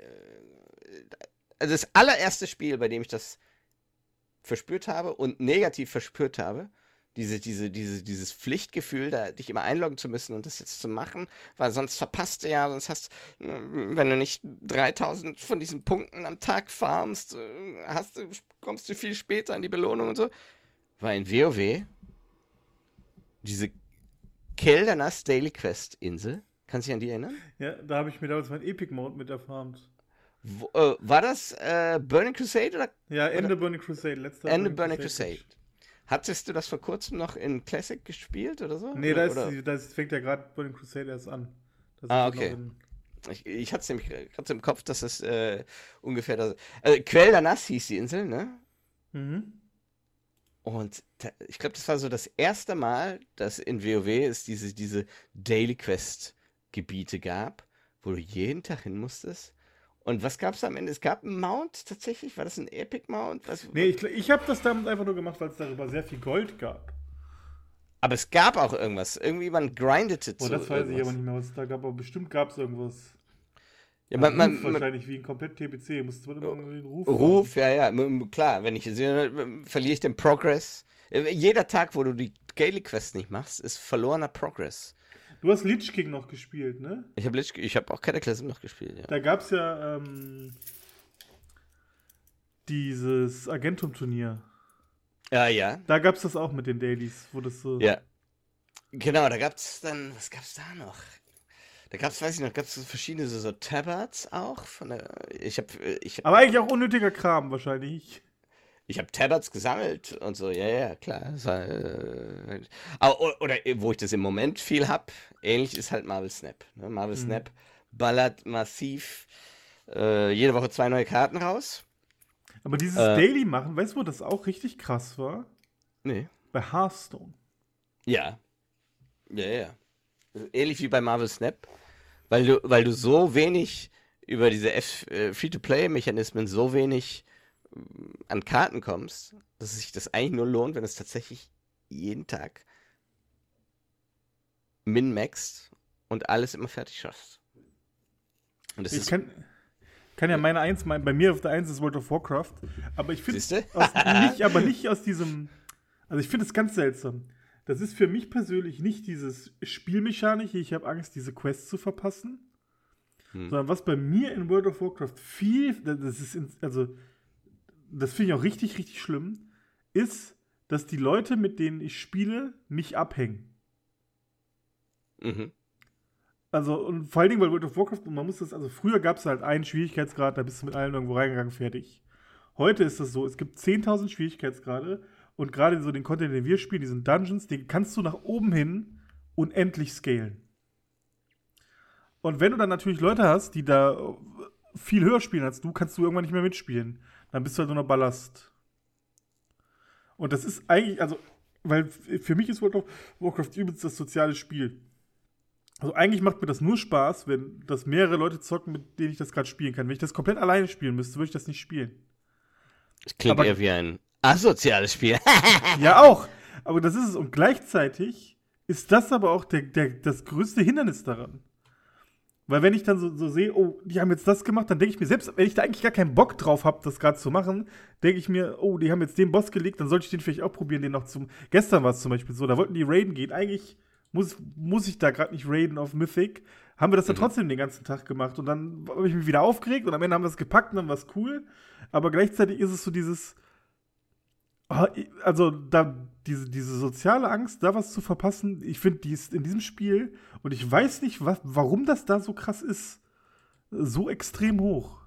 also das allererste Spiel, bei dem ich das verspürt habe und negativ verspürt habe, Dieses Pflichtgefühl, da dich immer einloggen zu müssen und das jetzt zu machen, weil sonst verpasst du ja, sonst wenn du nicht 3000 von diesen Punkten am Tag farmst, kommst du viel später an die Belohnung und so. War in WoW diese Keldernas Daily Quest Insel, kannst du dich an die erinnern? Ja, da habe ich mir damals meinen Epic Mode mit erfarmt. War das Burning Crusade oder? Ja, Ende Burning Crusade, letzter Ende Burning Crusade. Hattest du das vor kurzem noch in Classic gespielt oder so? Nee, oder? da fängt ja gerade Burning Crusade erst an. Okay. Ich hatte es nämlich gerade im Kopf, dass es ungefähr das. Quell Danas hieß die Insel, ne? Mhm. Und ich glaube, das war so das erste Mal, dass in WoW es diese Daily Quest Gebiete gab, wo du jeden Tag hin musstest. Und was gab es am Ende? Es gab einen Mount tatsächlich? War das ein Epic Mount? Nee, ich habe das damals einfach nur gemacht, weil es darüber sehr viel Gold gab. Aber es gab auch irgendwas. Irgendwie man grindete zu das weiß irgendwas. ich aber nicht mehr, was es da gab. Aber bestimmt gab es irgendwas. Ja, Ruf wahrscheinlich wie ein komplett TBC. Musste man immer irgendwie einen Ruf Ruf, ja, klar. Wenn ich sehe, verliere ich den Progress. Jeder Tag, wo du die Daily Quest nicht machst, ist verlorener Progress. Du hast Lich King noch gespielt, ne? Ich habe auch Cataclysm noch gespielt, ja. Da gab es ja dieses Agentum-Turnier. Ja. Da gab es das auch mit den Dailies, wo das so... Ja. Genau, da gab es dann, was gab es da noch? Da gab es verschiedene so Tabards auch. Aber eigentlich auch unnötiger Kram wahrscheinlich. Ich habe Tabards gesammelt und so, ja, klar. Das war, oder wo ich das im Moment viel habe, ähnlich ist halt Marvel Snap. Ne? Marvel Snap ballert massiv jede Woche 2 neue Karten raus. Aber dieses Daily machen, weißt du, wo das auch richtig krass war? Nee. Bei Hearthstone. Ja. Ähnlich wie bei Marvel Snap. Weil du so wenig über diese Free-to-Play-Mechanismen so wenig an Karten kommst, dass sich das eigentlich nur lohnt, wenn es tatsächlich jeden Tag min-maxt und alles immer fertig schaffst. Und das kann ja meine Eins, bei mir auf der 1 ist World of Warcraft, aber ich finde nicht aus diesem, also ich finde es ganz seltsam. Das ist für mich persönlich nicht dieses Spielmechanik, ich habe Angst, diese Quests zu verpassen, sondern was bei mir in World of Warcraft das finde ich auch richtig, richtig schlimm, ist, dass die Leute, mit denen ich spiele, mich abhängen. Mhm. Also, und vor allen Dingen bei World of Warcraft, und man muss das, also früher gab es halt einen Schwierigkeitsgrad, da bist du mit allen irgendwo reingegangen, fertig. Heute ist das so, es gibt 10.000 Schwierigkeitsgrade und gerade so den Content, den wir spielen, diesen Dungeons, den kannst du nach oben hin unendlich scalen. Und wenn du dann natürlich Leute hast, die da viel höher spielen als du, kannst du irgendwann nicht mehr mitspielen. Dann bist du halt nur noch Ballast. Und das ist eigentlich, also, weil für mich ist World of Warcraft übelst das soziale Spiel. Also eigentlich macht mir das nur Spaß, wenn das mehrere Leute zocken, mit denen ich das gerade spielen kann. Wenn ich das komplett alleine spielen müsste, würde ich das nicht spielen. Das klingt eher wie ein asoziales Spiel. Ja, auch. Aber das ist es. Und gleichzeitig ist das aber auch das größte Hindernis daran. Weil wenn ich dann so sehe, oh, die haben jetzt das gemacht, dann denke ich mir, selbst wenn ich da eigentlich gar keinen Bock drauf habe, das gerade zu machen, denke ich mir, oh, die haben jetzt den Boss gelegt, dann sollte ich den vielleicht auch probieren, den noch gestern war es zum Beispiel so, da wollten die raiden gehen. Eigentlich muss ich da gerade nicht raiden auf Mythic. Haben wir das dann trotzdem den ganzen Tag gemacht. Und dann habe ich mich wieder aufgeregt und am Ende haben wir es gepackt und dann war es cool. Aber gleichzeitig ist es so dieses, also da diese soziale Angst, da was zu verpassen, ich finde, die ist in diesem Spiel, und ich weiß nicht, warum das da so krass ist, so extrem hoch.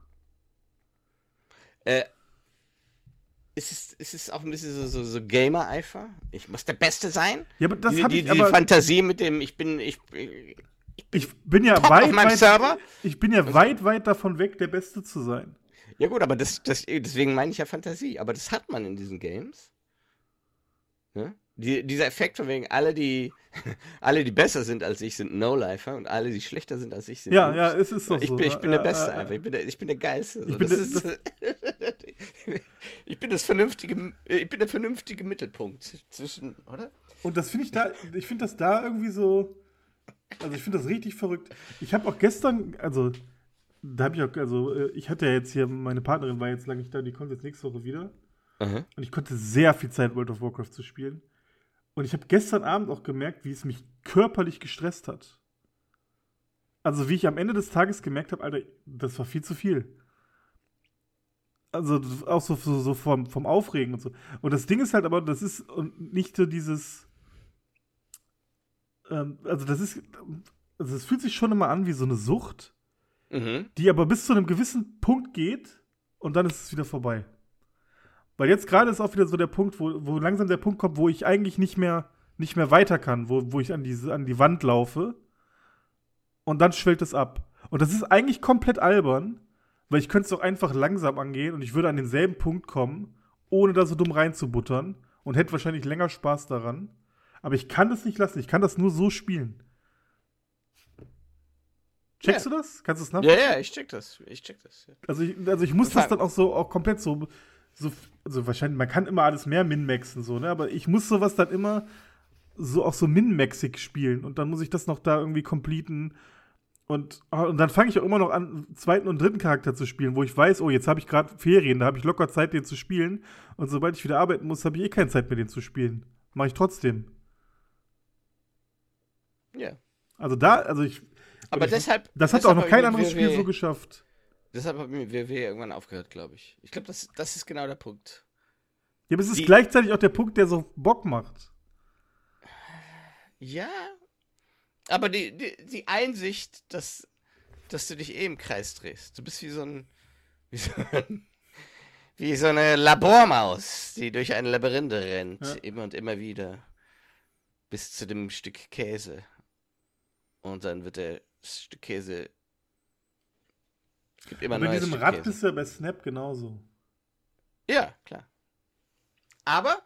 Ist es auch ein bisschen so Gamer-Eifer? Ich muss der Beste sein? Ja, aber das habe ich die Fantasie mit dem, ich bin bin ja Server? Ich bin ja weit davon weg, der Beste zu sein. Ja gut, aber deswegen meine ich ja Fantasie. Aber das hat man in diesen Games. Ne? Dieser Effekt von wegen, alle, die besser sind als ich, sind No-Lifer und alle, die schlechter sind als ich, sind Ja, ja, es ist doch so. Ich bin der Beste einfach. Ich bin der Geilste. So. Ich bin der vernünftige Mittelpunkt zwischen, oder? Und das finde ich das da irgendwie so, also ich finde das richtig verrückt. Ich habe auch gestern, also ich hatte ja jetzt hier, meine Partnerin war jetzt lange nicht da, die kommt jetzt nächste Woche wieder. Uh-huh. Und ich konnte sehr viel Zeit World of Warcraft zu spielen. Und ich habe gestern Abend auch gemerkt, wie es mich körperlich gestresst hat. Also wie ich am Ende des Tages gemerkt habe, Alter, das war viel zu viel. Also auch so vom Aufregen und so. Und das Ding ist halt aber, das ist nicht so dieses, also das ist, also es fühlt sich schon immer an wie so eine Sucht, die aber bis zu einem gewissen Punkt geht und dann ist es wieder vorbei. Weil jetzt gerade ist auch wieder so der Punkt, wo langsam der Punkt kommt, wo ich eigentlich nicht mehr weiter kann, wo ich an die Wand laufe und dann schwellt es ab. Und das ist eigentlich komplett albern, weil ich könnte es doch einfach langsam angehen und ich würde an denselben Punkt kommen, ohne da so dumm reinzubuttern und hätte wahrscheinlich länger Spaß daran. Aber ich kann das nicht lassen, ich kann das nur so spielen. Checkst du das? Kannst du das nachvollziehen? Ja, ich check das. Ja. Also ich muss das dann auch komplett so, also wahrscheinlich, man kann immer alles mehr min-maxen, so, ne? Aber ich muss sowas dann immer so min-maxig spielen und dann muss ich das noch da irgendwie completen und dann fange ich auch immer noch an, zweiten und dritten Charakter zu spielen, wo ich weiß, oh, jetzt habe ich gerade Ferien, da habe ich locker Zeit, den zu spielen und sobald ich wieder arbeiten muss, habe ich keine Zeit mehr, den zu spielen. Mache ich trotzdem. Ja. Aber deshalb. Das hat auch noch kein anderes Spiel so geschafft. Deshalb hat mir WoW irgendwann aufgehört, glaube ich. Ich glaube, das ist genau der Punkt. Ja, aber es ist gleichzeitig auch der Punkt, der so Bock macht. Ja, aber die Einsicht, dass du dich im Kreis drehst. Du bist wie so eine Labormaus, die durch ein Labyrinth rennt, immer und immer wieder. Bis zu dem Stück Käse. Und dann wird das Stück Käse. Es gibt immer bei neues diesem Stück Rad Käse. ist ja bei Snap genauso. Ja, klar. Aber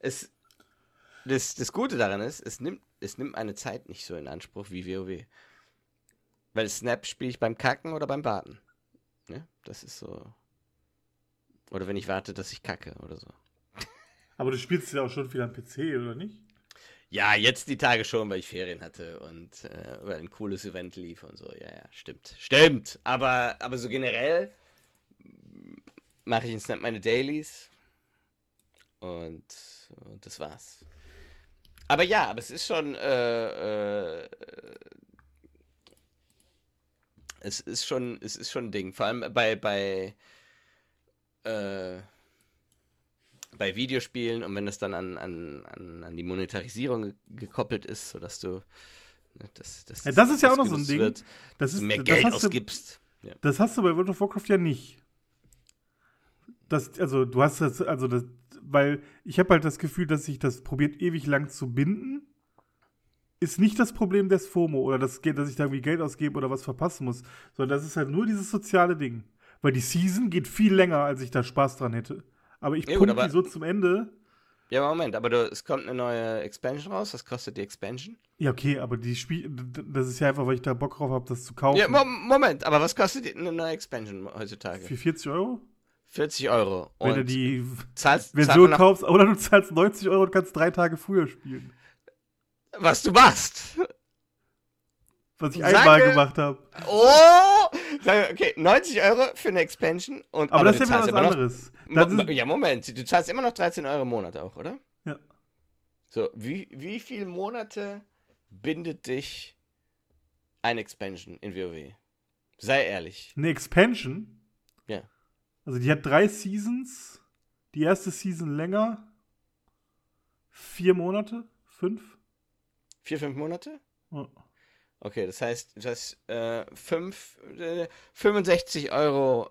das Gute daran ist, es nimmt meine Zeit nicht so in Anspruch wie WoW. Weil Snap spiele ich beim Kacken oder beim Baden. Ne? Das ist so. Oder wenn ich warte, dass ich kacke oder so. Aber du spielst ja auch schon viel am PC, oder nicht? Ja, jetzt die Tage schon, weil ich Ferien hatte und weil ein cooles Event lief und so. Ja, stimmt. Stimmt. Aber so generell mache ich in Snap meine Dailies und das war's. Aber es ist schon es ist schon ein Ding. Vor allem bei Videospielen und wenn das dann an die Monetarisierung gekoppelt ist, sodass du das ist ja auch noch so ein Ding. Wird, dass du mehr Geld ausgibst. Ja. Das hast du bei World of Warcraft ja nicht. Weil ich habe halt das Gefühl, dass sich das probiert ewig lang zu binden. Ist nicht das Problem des FOMO oder dass ich da irgendwie Geld ausgebe oder was verpassen muss, sondern das ist halt nur dieses soziale Ding. Weil die Season geht viel länger, als ich da Spaß dran hätte. Aber ich pumpe die so zum Ende. Ja, Moment, aber es kommt eine neue Expansion raus. Was kostet die Expansion? Ja, okay, aber das ist ja einfach, weil ich da Bock drauf habe, das zu kaufen. Ja, Moment, aber was kostet eine neue Expansion heutzutage? Für 40 Euro? 40 Euro. Wenn du die Version kaufst, oder du zahlst 90 Euro und kannst 3 Tage früher spielen. Was du machst. Was ich einmal gemacht habe. Oh! Okay, 90 Euro für eine Expansion. Aber das ist ja was anderes. Ja, Moment. Du zahlst immer noch 13 Euro im Monat auch, oder? Ja. So, wie viele Monate bindet dich eine Expansion in WoW? Sei ehrlich. Eine Expansion? Ja. Also die hat 3 Seasons. Die erste Season länger. 4 Monate? 5? 4-5 Monate? Ja. Okay, das heißt 65 Euro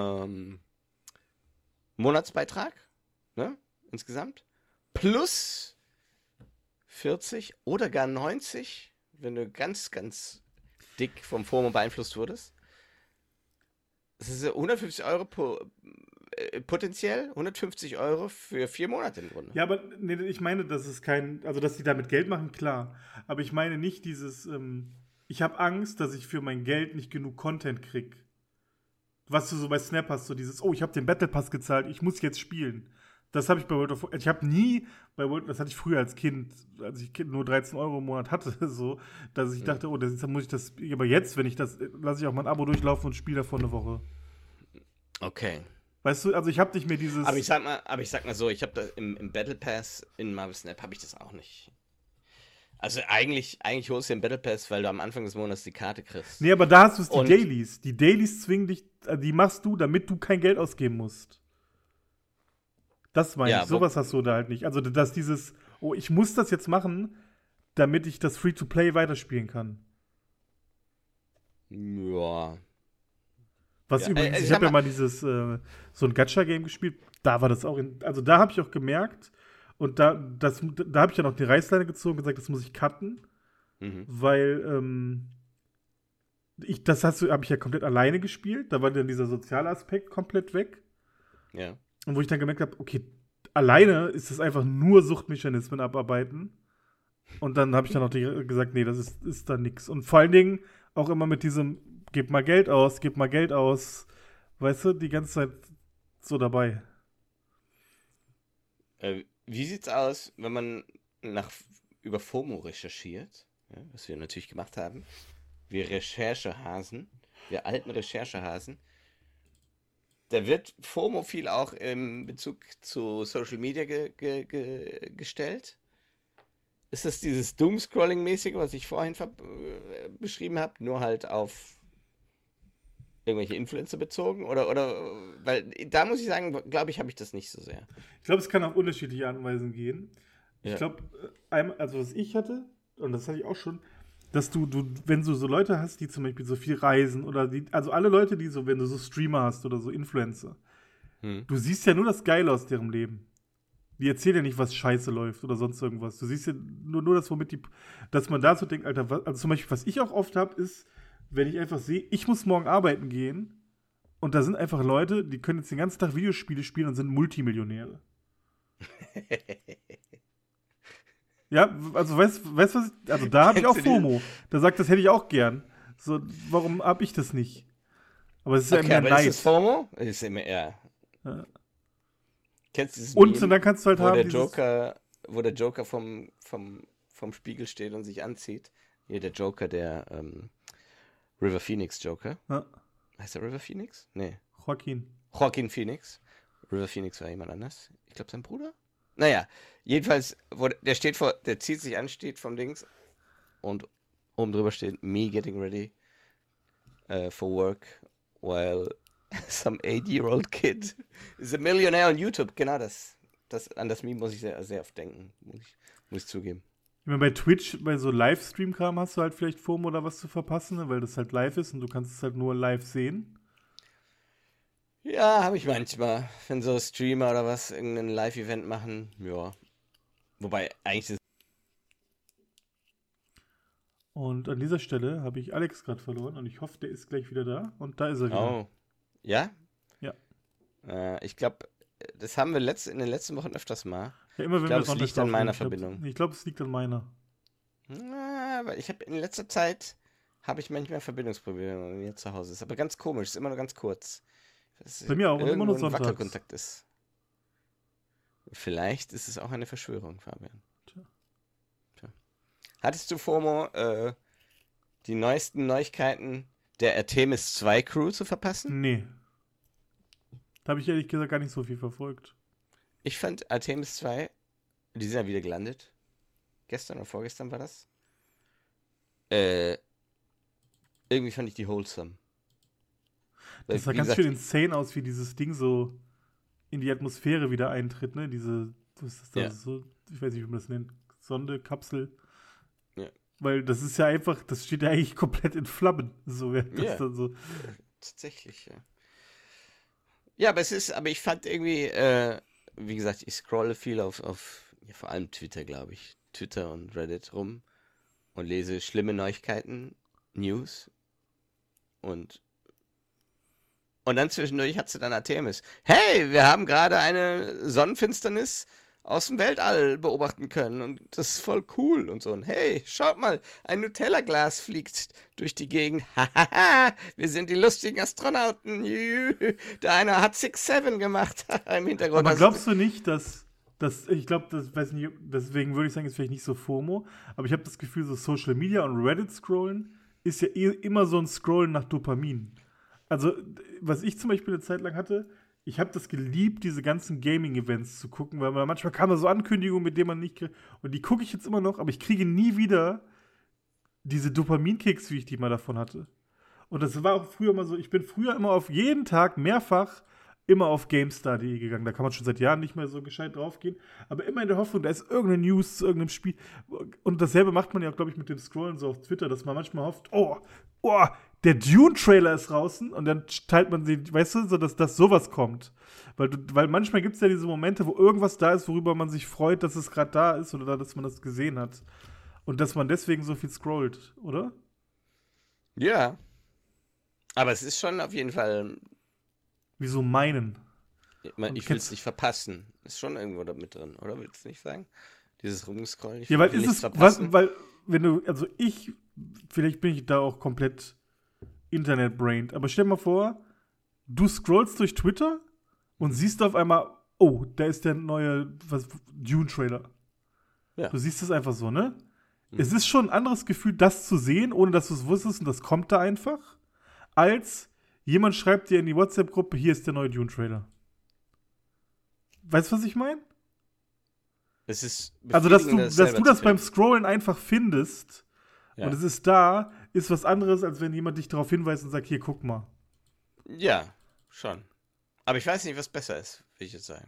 Monatsbeitrag, ne? Insgesamt. Plus 40 oder gar 90, wenn du ganz, ganz dick vom FOMO beeinflusst wurdest. Das ist 150 Euro potenziell 150 Euro für 4 Monate im Grunde. Ja, aber nee, ich meine, dass die damit Geld machen, klar. Aber ich meine nicht dieses, ich habe Angst, dass ich für mein Geld nicht genug Content krieg. Was du so bei Snap hast, so dieses, oh, ich habe den Battle Pass gezahlt, ich muss jetzt spielen. Das habe ich bei World of Warcraft, ich habe nie das hatte ich früher als Kind, als ich nur 13 Euro im Monat hatte, so, dass ich dachte, oh, das muss ich das, aber jetzt, wenn ich das, lasse ich auch mein Abo durchlaufen und spiele davon eine Woche. Okay. Weißt du, also ich habe nicht mehr dieses... Aber ich sag mal so, ich habe da im Battle Pass in Marvel Snap habe ich das auch nicht. Also eigentlich holst du den Battle Pass, weil du am Anfang des Monats die Karte kriegst. Nee, aber da hast du es die Und- Dailies. Die Dailies zwingen dich, die machst du, damit du kein Geld ausgeben musst. Das meine Ja, ich. Sowas hast du da halt nicht. Also, dass dieses, oh, ich muss das jetzt machen, damit ich das Free-to-Play weiterspielen kann. Ja. Was Ja, übrigens, also ich sag habe ja mal- mal dieses, so ein Gacha-Game gespielt, da war das auch, also da habe ich auch gemerkt, und da habe ich ja noch die Reißleine gezogen und gesagt, das muss ich cutten, Mhm. weil, habe ich ja komplett alleine gespielt, da war dann dieser soziale Aspekt komplett weg. Ja. Und wo ich dann gemerkt habe, okay, alleine ist es einfach nur Suchtmechanismen abarbeiten. Und dann habe ich dann auch gesagt, nee, das ist da nix. Und vor allen Dingen auch immer mit diesem, gib mal Geld aus, weißt du, die ganze Zeit so dabei. Wie sieht's aus, wenn man über FOMO recherchiert? Ja, was wir natürlich gemacht haben. Wir alten Recherchehasen. Da wird FOMO viel auch in Bezug zu Social Media gestellt. Ist das dieses Doomscrolling-mäßige, was ich vorhin beschrieben habe, nur halt auf irgendwelche Influencer bezogen? Oder, weil da muss ich sagen, glaube ich, habe ich das nicht so sehr. Ich glaube, es kann auf unterschiedliche Art und Weisen gehen. Ja. Ich glaube, also was ich hatte, und das hatte ich auch schon, dass du, wenn du so Leute hast, die zum Beispiel so viel reisen oder also alle Leute, die so, wenn du so Streamer hast oder so Influencer, du siehst ja nur das Geile aus deren Leben. Die erzählen ja nicht, was scheiße läuft oder sonst irgendwas. Du siehst ja nur das, dass man da so denkt, Alter, also zum Beispiel, was ich auch oft habe, ist, wenn ich einfach sehe, ich muss morgen arbeiten gehen und da sind einfach Leute, die können jetzt den ganzen Tag Videospiele spielen und sind Multimillionäre. Ja, also weißt du, was ich, also da habe ich auch Kennst du den- FOMO. Da sagt, das hätte ich auch gern. So, warum habe ich das nicht? Aber es ist ja Okay, mehr aber Neid. ist das FOMO? Ist immer eher. Ja. Kennst du dieses Und Meme, dann kannst du halt wo haben, der Joker vom Spiegel steht und sich anzieht? Hier der Joker, der River Phoenix Joker. Ja, Heißt der River Phoenix? Nee. Joaquin. Phoenix. River Phoenix war jemand anders. Ich glaube, sein Bruder? Naja, jedenfalls, der zieht sich an, steht vom Dings und oben drüber steht, me getting ready for work while some 8-year-old kid is a millionaire on YouTube. Genau an das Meme muss ich sehr, sehr oft denken, muss ich zugeben. Ich meine, bei Twitch, bei so Livestream-Kram hast du halt vielleicht FOMO oder was zu verpassen, ne? Weil das halt live ist und du kannst es halt nur live sehen. Ja, habe ich manchmal, wenn so Streamer oder was irgendein Live-Event machen, ja. Wobei, eigentlich ist Und an dieser Stelle habe ich Alex gerade verloren und ich hoffe, der ist gleich wieder da. Und da ist er wieder. Oh. Ja? Ja. Ich glaube, das haben wir in den letzten Wochen öfters mal. Ja, immer wenn Ich wir glaube, es Sonntag liegt an meiner aufnehmen. Verbindung. Ich glaube, es liegt an meiner. Weil ich habe in letzter Zeit manchmal Verbindungsprobleme bei mir zu Hause. Ist aber ganz komisch, ist immer nur ganz kurz. Bei mir auch, und immer irgendwo nur ein sonntags. Wackelkontakt ist. Vielleicht ist es auch eine Verschwörung, Fabian. Tja. Hattest du FOMO, die neuesten Neuigkeiten der Artemis 2 Crew zu verpassen? Nee. Da habe ich ehrlich gesagt gar nicht so viel verfolgt. Ich fand Artemis 2, die sind ja wieder gelandet. Gestern oder vorgestern war das. Irgendwie fand ich die wholesome. Das sah Wie ganz gesagt, schön insane aus, wie dieses Ding so in die Atmosphäre wieder eintritt, ne? Was ist das Ja. so, ich weiß nicht, wie man das nennt, Sonde, Kapsel. Ja. Weil das ist ja einfach, das steht ja eigentlich komplett in Flammen. So wäre das Ja. dann so. Tatsächlich, ja. Ja, aber ich fand irgendwie, wie gesagt, ich scrolle viel auf ja, vor allem Twitter, glaube ich. Twitter und Reddit rum und lese schlimme Neuigkeiten, News und dann zwischendurch hat sie dann Artemis. Hey, wir haben gerade eine Sonnenfinsternis aus dem Weltall beobachten können und das ist voll cool und so. Und hey, schaut mal, ein Nutella-Glas fliegt durch die Gegend. Hahaha, wir sind die lustigen Astronauten. Juhu. Der eine hat 6-7 gemacht im Hintergrund. Aber glaubst du nicht, ich glaube, weiß nicht, deswegen würde ich sagen, ist vielleicht nicht so FOMO, aber ich habe das Gefühl, so Social Media und Reddit scrollen ist ja immer so ein Scrollen nach Dopamin. Also, was ich zum Beispiel eine Zeit lang hatte, ich habe das geliebt, diese ganzen Gaming-Events zu gucken, weil manchmal kamen da so Ankündigungen, mit denen man nicht und die gucke ich jetzt immer noch, aber ich kriege nie wieder diese Dopaminkicks, wie ich die mal davon hatte. Und das war auch früher mal so, ich bin früher immer auf jeden Tag mehrfach immer auf GameStar.de gegangen. Da kann man schon seit Jahren nicht mehr so gescheit draufgehen. Aber immer in der Hoffnung, da ist irgendeine News zu irgendeinem Spiel. Und dasselbe macht man ja, glaube ich, mit dem Scrollen so auf Twitter, dass man manchmal hofft, oh, der Dune-Trailer ist draußen. Und dann teilt man sie, weißt du, so dass sowas kommt. Weil manchmal gibt es ja diese Momente, wo irgendwas da ist, worüber man sich freut, dass es gerade da ist oder dass man das gesehen hat. Und dass man deswegen so viel scrollt, oder? Ja. Aber es ist schon auf jeden Fall. Wieso meinen? Ich will es nicht verpassen. Ist schon irgendwo da mit drin, oder? Willst du nicht sagen? Dieses Rumscrollen. Ja, weil ist es, weil, wenn du, also vielleicht bin ich da auch komplett Internet-brained, aber stell dir mal vor, du scrollst durch Twitter und siehst auf einmal, oh, da ist der neue Dune-Trailer. Ja. Du siehst es einfach so, ne? Es ist schon ein anderes Gefühl, das zu sehen, ohne dass du es wusstest und das kommt da einfach, als jemand schreibt dir in die WhatsApp-Gruppe, hier ist der neue Dune-Trailer. Weißt du, was ich meine? Es ist also, dass du das beim Scrollen einfach findest und es ist da, ist was anderes, als wenn jemand dich darauf hinweist und sagt, hier, guck mal. Ja, schon. Aber ich weiß nicht, was besser ist, will ich jetzt sagen.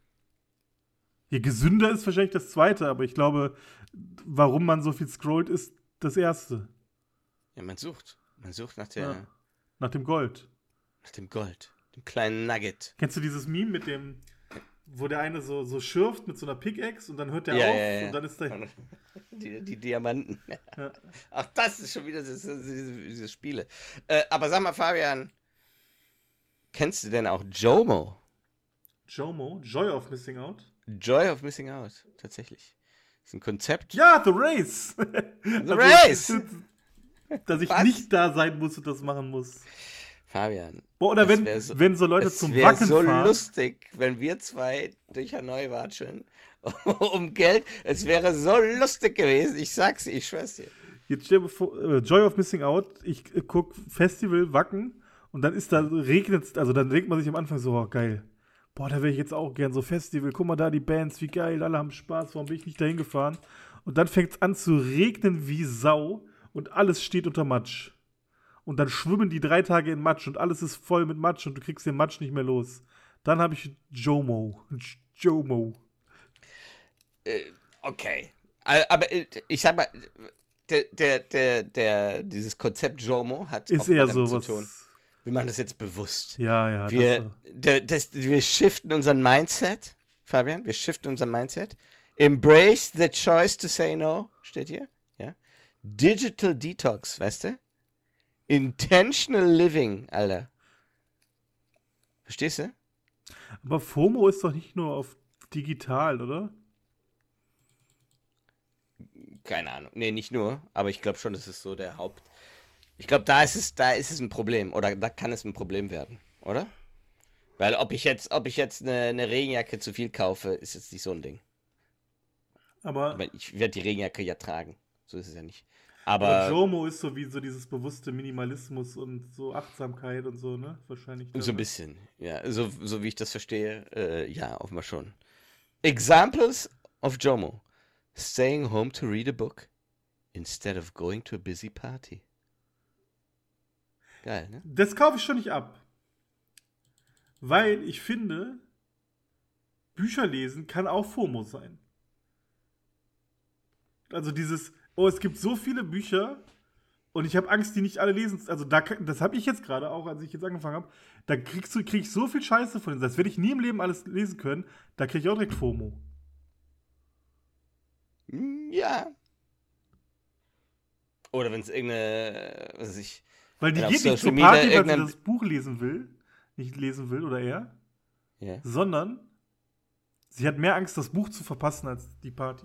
Je gesünder ist wahrscheinlich das Zweite, aber ich glaube, warum man so viel scrollt, ist das Erste. Ja, man sucht. Man sucht nach der... Ja. Nach dem Gold. Nach dem Gold. Dem kleinen Nugget. Kennst du dieses Meme mit dem, wo der eine so schürft mit so einer Pickaxe und dann hört der auf und dann ist der... Die Diamanten. Ja. Ach, das ist schon wieder diese Spiele. Aber sag mal, Fabian, kennst du denn auch JOMO? JOMO? Joy of Missing Out? Joy of Missing Out, tatsächlich. Das ist ein Konzept. Ja, The Race! The Race! Dass ich nicht da sein muss und das machen muss. Fabian. Boah, oder wenn so Leute zum Wacken fahren. Es wäre so lustig, wenn wir zwei durch Hanoi watscheln um Geld. Es wäre so lustig gewesen. Ich sag's dir, ich schwör's dir. Jetzt stell dir vor, Joy of Missing Out, ich guck Festival Wacken und dann regnet's, also dann denkt man sich am Anfang so, oh, geil. Boah, da wäre ich jetzt auch gern so Festival. Guck mal da, die Bands, wie geil, alle haben Spaß, warum bin ich nicht dahin gefahren? Und dann fängt's an zu regnen wie Sau und alles steht unter Matsch. Und dann schwimmen die 3 Tage in Matsch und alles ist voll mit Matsch und du kriegst den Matsch nicht mehr los. Dann habe ich JOMO. Okay. Aber ich sag mal, dieses Konzept JOMO hat ist eher so was zu tun. Wir machen das jetzt bewusst. Ja. Wir shiften unseren Mindset, Fabian, Embrace the choice to say no, steht hier. Ja. Digital Detox, weißt du? Intentional Living, Alter. Verstehst du? Aber FOMO ist doch nicht nur auf digital, oder? Keine Ahnung. Nee, nicht nur. Aber ich glaube schon, das ist so der Haupt... Ich glaube, da ist es ein Problem. Oder da kann es ein Problem werden, oder? Weil ob ich jetzt eine Regenjacke zu viel kaufe, ist jetzt nicht so ein Ding. Aber ich werde die Regenjacke ja tragen. So ist es ja nicht. Aber JOMO ist so wie so dieses bewusste Minimalismus und so Achtsamkeit und so, ne? Wahrscheinlich. So ein bisschen, ja. So wie ich das verstehe, ja, offenbar schon. Examples of JOMO. Staying home to read a book instead of going to a busy party. Geil, ne? Das kaufe ich schon nicht ab. Weil ich finde, Bücher lesen kann auch FOMO sein. Also dieses, oh, es gibt so viele Bücher und ich habe Angst, die nicht alle lesen. Also das habe ich jetzt gerade auch, als ich jetzt angefangen habe. Da krieg ich so viel Scheiße von denen. Das werde ich nie im Leben alles lesen können. Da kriege ich auch direkt FOMO. Ja. Oder wenn es irgendeine, was weiß ich. Weil die geht nicht zur Party, weil sie das Buch nicht lesen will, oder er. Ja. Sondern sie hat mehr Angst, das Buch zu verpassen, als die Party.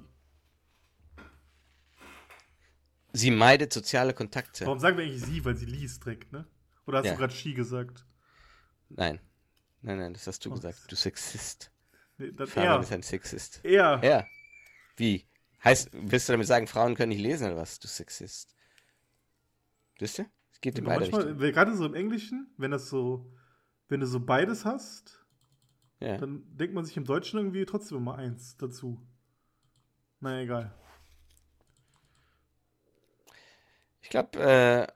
Sie meidet soziale Kontakte. Warum sagen wir eigentlich sie? Weil sie liest direkt, ne? Oder hast du gerade She gesagt? Nein, das hast du gesagt. Du Sexist. Nee, Fabian ist ein Sexist. Er. Wie? Willst du damit sagen, Frauen können nicht lesen oder was? Du Sexist. Wisst ihr? Es geht in beide Richtungen. Gerade so im Englischen, wenn du so beides hast, Ja. Dann denkt man sich im Deutschen irgendwie trotzdem immer eins dazu. Naja, egal. Ich glaube,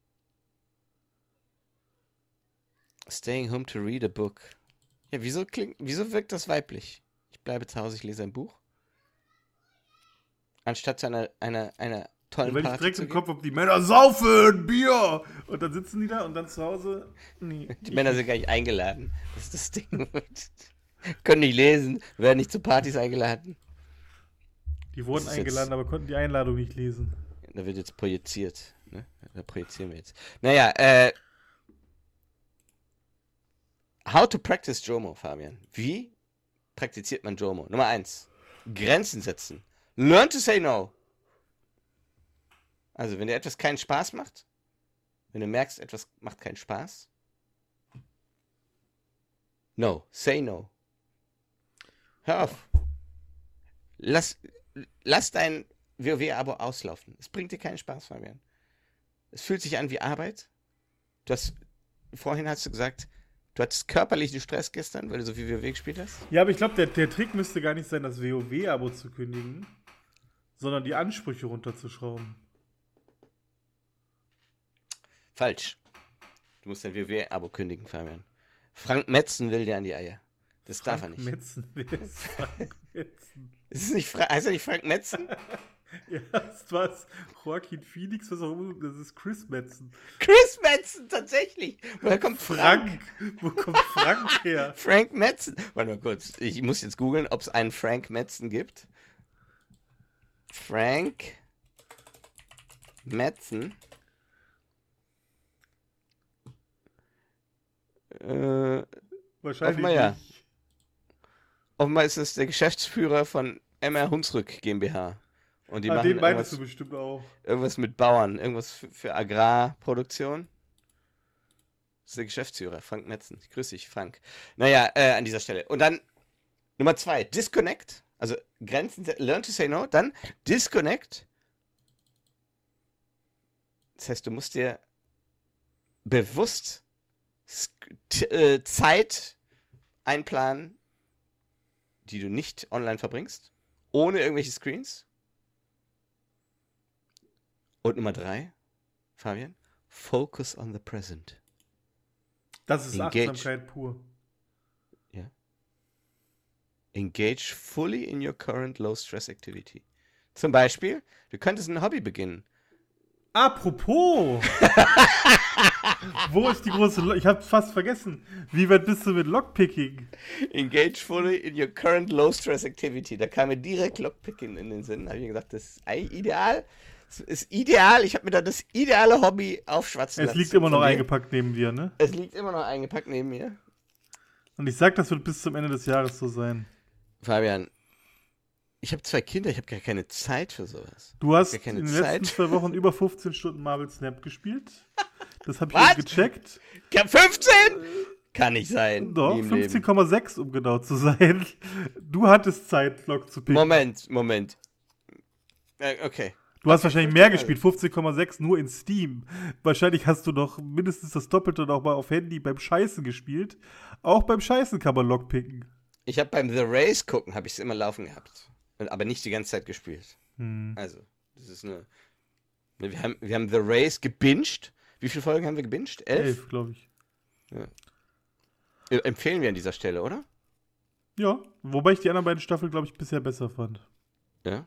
staying home to read a book. Ja, wieso wirkt das weiblich? Ich bleibe zu Hause, ich lese ein Buch. Anstatt zu einer tollen Wenn ich Party direkt zu im gehen. Kopf habe, die Männer saufen Bier! Und dann sitzen die da und dann zu Hause. Nee, Die Männer sind gar nicht eingeladen. Das ist das Ding. Können nicht lesen, werden nicht zu Partys eingeladen. Die wurden Das ist eingeladen, aber konnten die Einladung nicht lesen. Da wird jetzt projiziert. Ne? Da projizieren wir jetzt. Naja, how to practice Jomo, Fabian. Wie praktiziert man Jomo? Nummer 1. Grenzen setzen. Learn to say no. Also, wenn dir etwas keinen Spaß macht, wenn du merkst, etwas macht keinen Spaß, no. Say no. Hör auf. Lass dein WoW-Abo auslaufen. Es bringt dir keinen Spaß, Fabian. Es fühlt sich an wie Arbeit. Vorhin hast du gesagt, du hattest körperlichen Stress gestern, weil du so viel WoW gespielt hast. Ja, aber ich glaube, der Trick müsste gar nicht sein, das WoW-Abo zu kündigen, sondern die Ansprüche runterzuschrauben. Falsch. Du musst dein WoW-Abo kündigen, Fabian. Frank Metzen will dir an die Eier. Das darf er nicht. Metzen, wer ist Frank Metzen? Ist es nicht heißt er nicht Frank Metzen? Ja, das war's. Joaquin Phoenix, was auch immer, das ist Chris Metzen. Chris Metzen, tatsächlich. Woher kommt Frank? Wo kommt Frank her? Frank Metzen. Warte mal kurz. Ich muss jetzt googeln, ob es einen Frank Metzen gibt. Frank Metzen. Wahrscheinlich offenbar ja. nicht. Offenbar ist es der Geschäftsführer von MR Hunsrück GmbH. Und die machen Den meinst du bestimmt auch. irgendwas mit Bauern, irgendwas für Agrarproduktion. Das ist der Geschäftsführer, Frank Metzen. Grüß dich, Frank. Naja, an dieser Stelle. Und dann Nummer 2, Disconnect. Also Grenzen, learn to say no. Dann Disconnect. Das heißt, du musst dir bewusst Zeit einplanen, die du nicht online verbringst, ohne irgendwelche Screens. Und Nummer 3, Fabian, focus on the present. Das ist Engage. Achtsamkeit pur. Ja. Engage fully in your current low-stress activity. Zum Beispiel, du könntest ein Hobby beginnen. Apropos! Wo ist die große Ich hab's fast vergessen. Wie weit bist du mit Lockpicking? Engage fully in your current low-stress activity. Da kam mir direkt Lockpicking in den Sinn. Da habe ich gesagt, das ist ideal. Das ist ideal. Ich habe mir da das ideale Hobby aufschwatzen lassen. Es liegt immer noch eingepackt neben dir, ne? Es liegt immer noch eingepackt neben mir. Und ich sag, das wird bis zum Ende des Jahres so sein. Fabian, ich habe 2 Kinder, ich habe gar keine Zeit für sowas. Du hast Gar in keine den Zeit. letzten 2 Wochen über 15 Stunden Marvel Snap gespielt. Das habe ich Was? eben gecheckt. Ich hab 15? Kann nicht sein. Doch, Nie im Leben. 15,6 um genau zu sein. Du hattest Zeit, Vlog zu picken. Moment. Okay. Du hast wahrscheinlich mehr gespielt, 15,6 nur in Steam. Wahrscheinlich hast du noch mindestens das Doppelte noch mal auf Handy beim Scheißen gespielt. Auch beim Scheißen kann man Lockpicken. Ich habe beim The Race gucken, habe ich es immer laufen gehabt. Aber nicht die ganze Zeit gespielt. Also, das ist eine... Wir haben The Race gebinged. Wie viele Folgen haben wir gebinged? 11, glaube ich. Ja. Empfehlen wir an dieser Stelle, oder? Ja, wobei ich die anderen beiden Staffeln, glaube ich, bisher besser fand. Ja.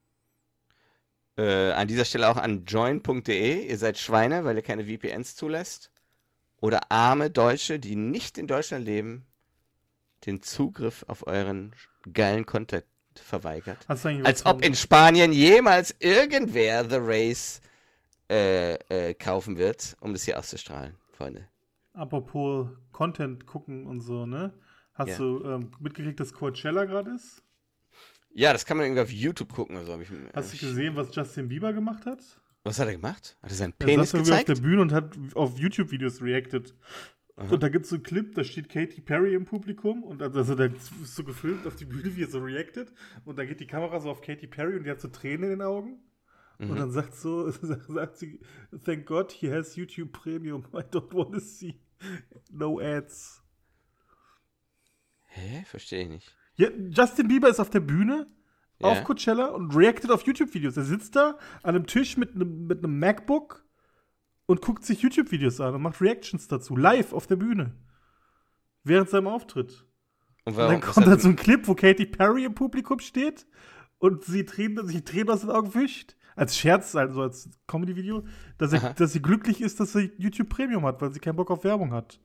An dieser Stelle auch an join.de. Ihr seid Schweine, weil ihr keine VPNs zulässt. Oder arme Deutsche, die nicht in Deutschland leben, den Zugriff auf euren geilen Content verweigert. Hast du eigentlich Als was ob in Spanien jemals irgendwer The Race kaufen wird, um das hier auszustrahlen, Freunde. Apropos Content gucken und so, ne? Hast du mitgekriegt, dass Coachella gerade ist? Ja, das kann man irgendwie auf YouTube gucken. Also Hast du gesehen, was Justin Bieber gemacht hat? Was hat er gemacht? Hat er seinen Er Penis saß irgendwie gezeigt? auf der Bühne und hat auf YouTube-Videos reacted. Aha. Und da gibt es so einen Clip, da steht Katy Perry im Publikum und also der ist so gefilmt auf die Bühne, wie er so reacted. Und dann geht die Kamera so auf Katy Perry und die hat so Tränen in den Augen. Und dann sagt sie, thank God he has YouTube Premium. I don't want to see no ads. Hä? Verstehe ich nicht. Ja, Justin Bieber ist auf der Bühne auf Ja? Coachella und reactet auf YouTube-Videos. Er sitzt da an einem Tisch mit einem MacBook und guckt sich YouTube-Videos an und macht Reactions dazu, live auf der Bühne. Während seinem Auftritt. Und Und dann kommt dann so ein Clip, wo Katy Perry im Publikum steht und sich Tränen aus den Augen wischt. Als Scherz, also als Comedy-Video, dass sie glücklich ist, dass sie YouTube Premium hat, weil sie keinen Bock auf Werbung hat.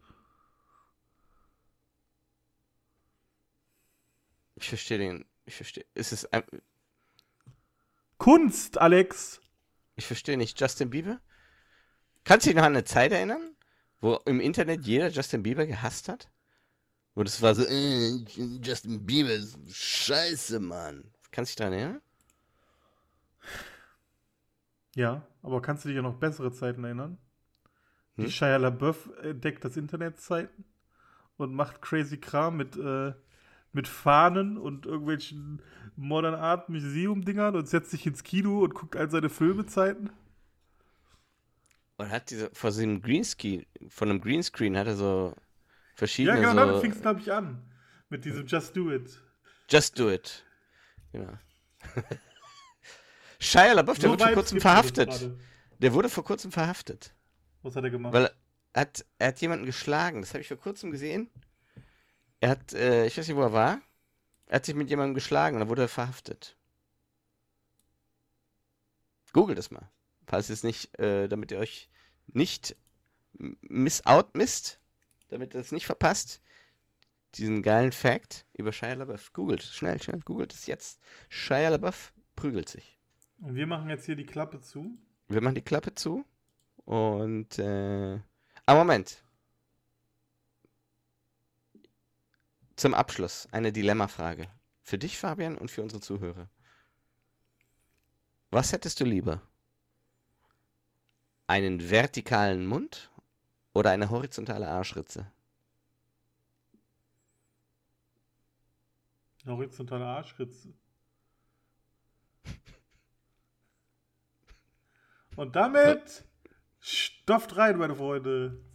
Ich verstehe. Ist es Kunst, Alex! Ich verstehe nicht. Justin Bieber? Kannst du dich noch an eine Zeit erinnern, wo im Internet jeder Justin Bieber gehasst hat? Wo das war so, Justin Bieber ist scheiße, Mann. Kannst du dich daran erinnern? Ja, aber kannst du dich an noch bessere Zeiten erinnern? Die Shia LaBeouf entdeckt das Internetzeiten und macht crazy Kram mit Fahnen und irgendwelchen Modern Art Museum-Dingern und setzt sich ins Kino und guckt all seine Filmezeiten. Und hat vor so einem Greenscreen hat er so verschiedene Ja, genau, so damit fing es, glaube ich, an. Mit diesem Just Do It. Just do it. Genau. Shia LaBeouf, der wurde vor kurzem verhaftet. Der wurde vor kurzem verhaftet. Was hat er gemacht? Weil er hat jemanden geschlagen. Das habe ich vor kurzem gesehen. Er hat, ich weiß nicht, wo er war. Er hat sich mit jemandem geschlagen und dann wurde er verhaftet. Google das mal. Falls es nicht, damit ihr euch nicht misst, damit ihr das nicht verpasst. Diesen geilen Fact über Shia LaBeouf. Googelt, schnell, googelt es jetzt. Shia LaBeouf prügelt sich. Und wir machen jetzt hier die Klappe zu. Wir machen die Klappe zu. Und, Moment. Zum Abschluss eine Dilemmafrage. Für dich, Fabian, und für unsere Zuhörer. Was hättest du lieber? Einen vertikalen Mund oder eine horizontale Arschritze? Eine horizontale Arschritze. Und damit stopft rein, meine Freunde.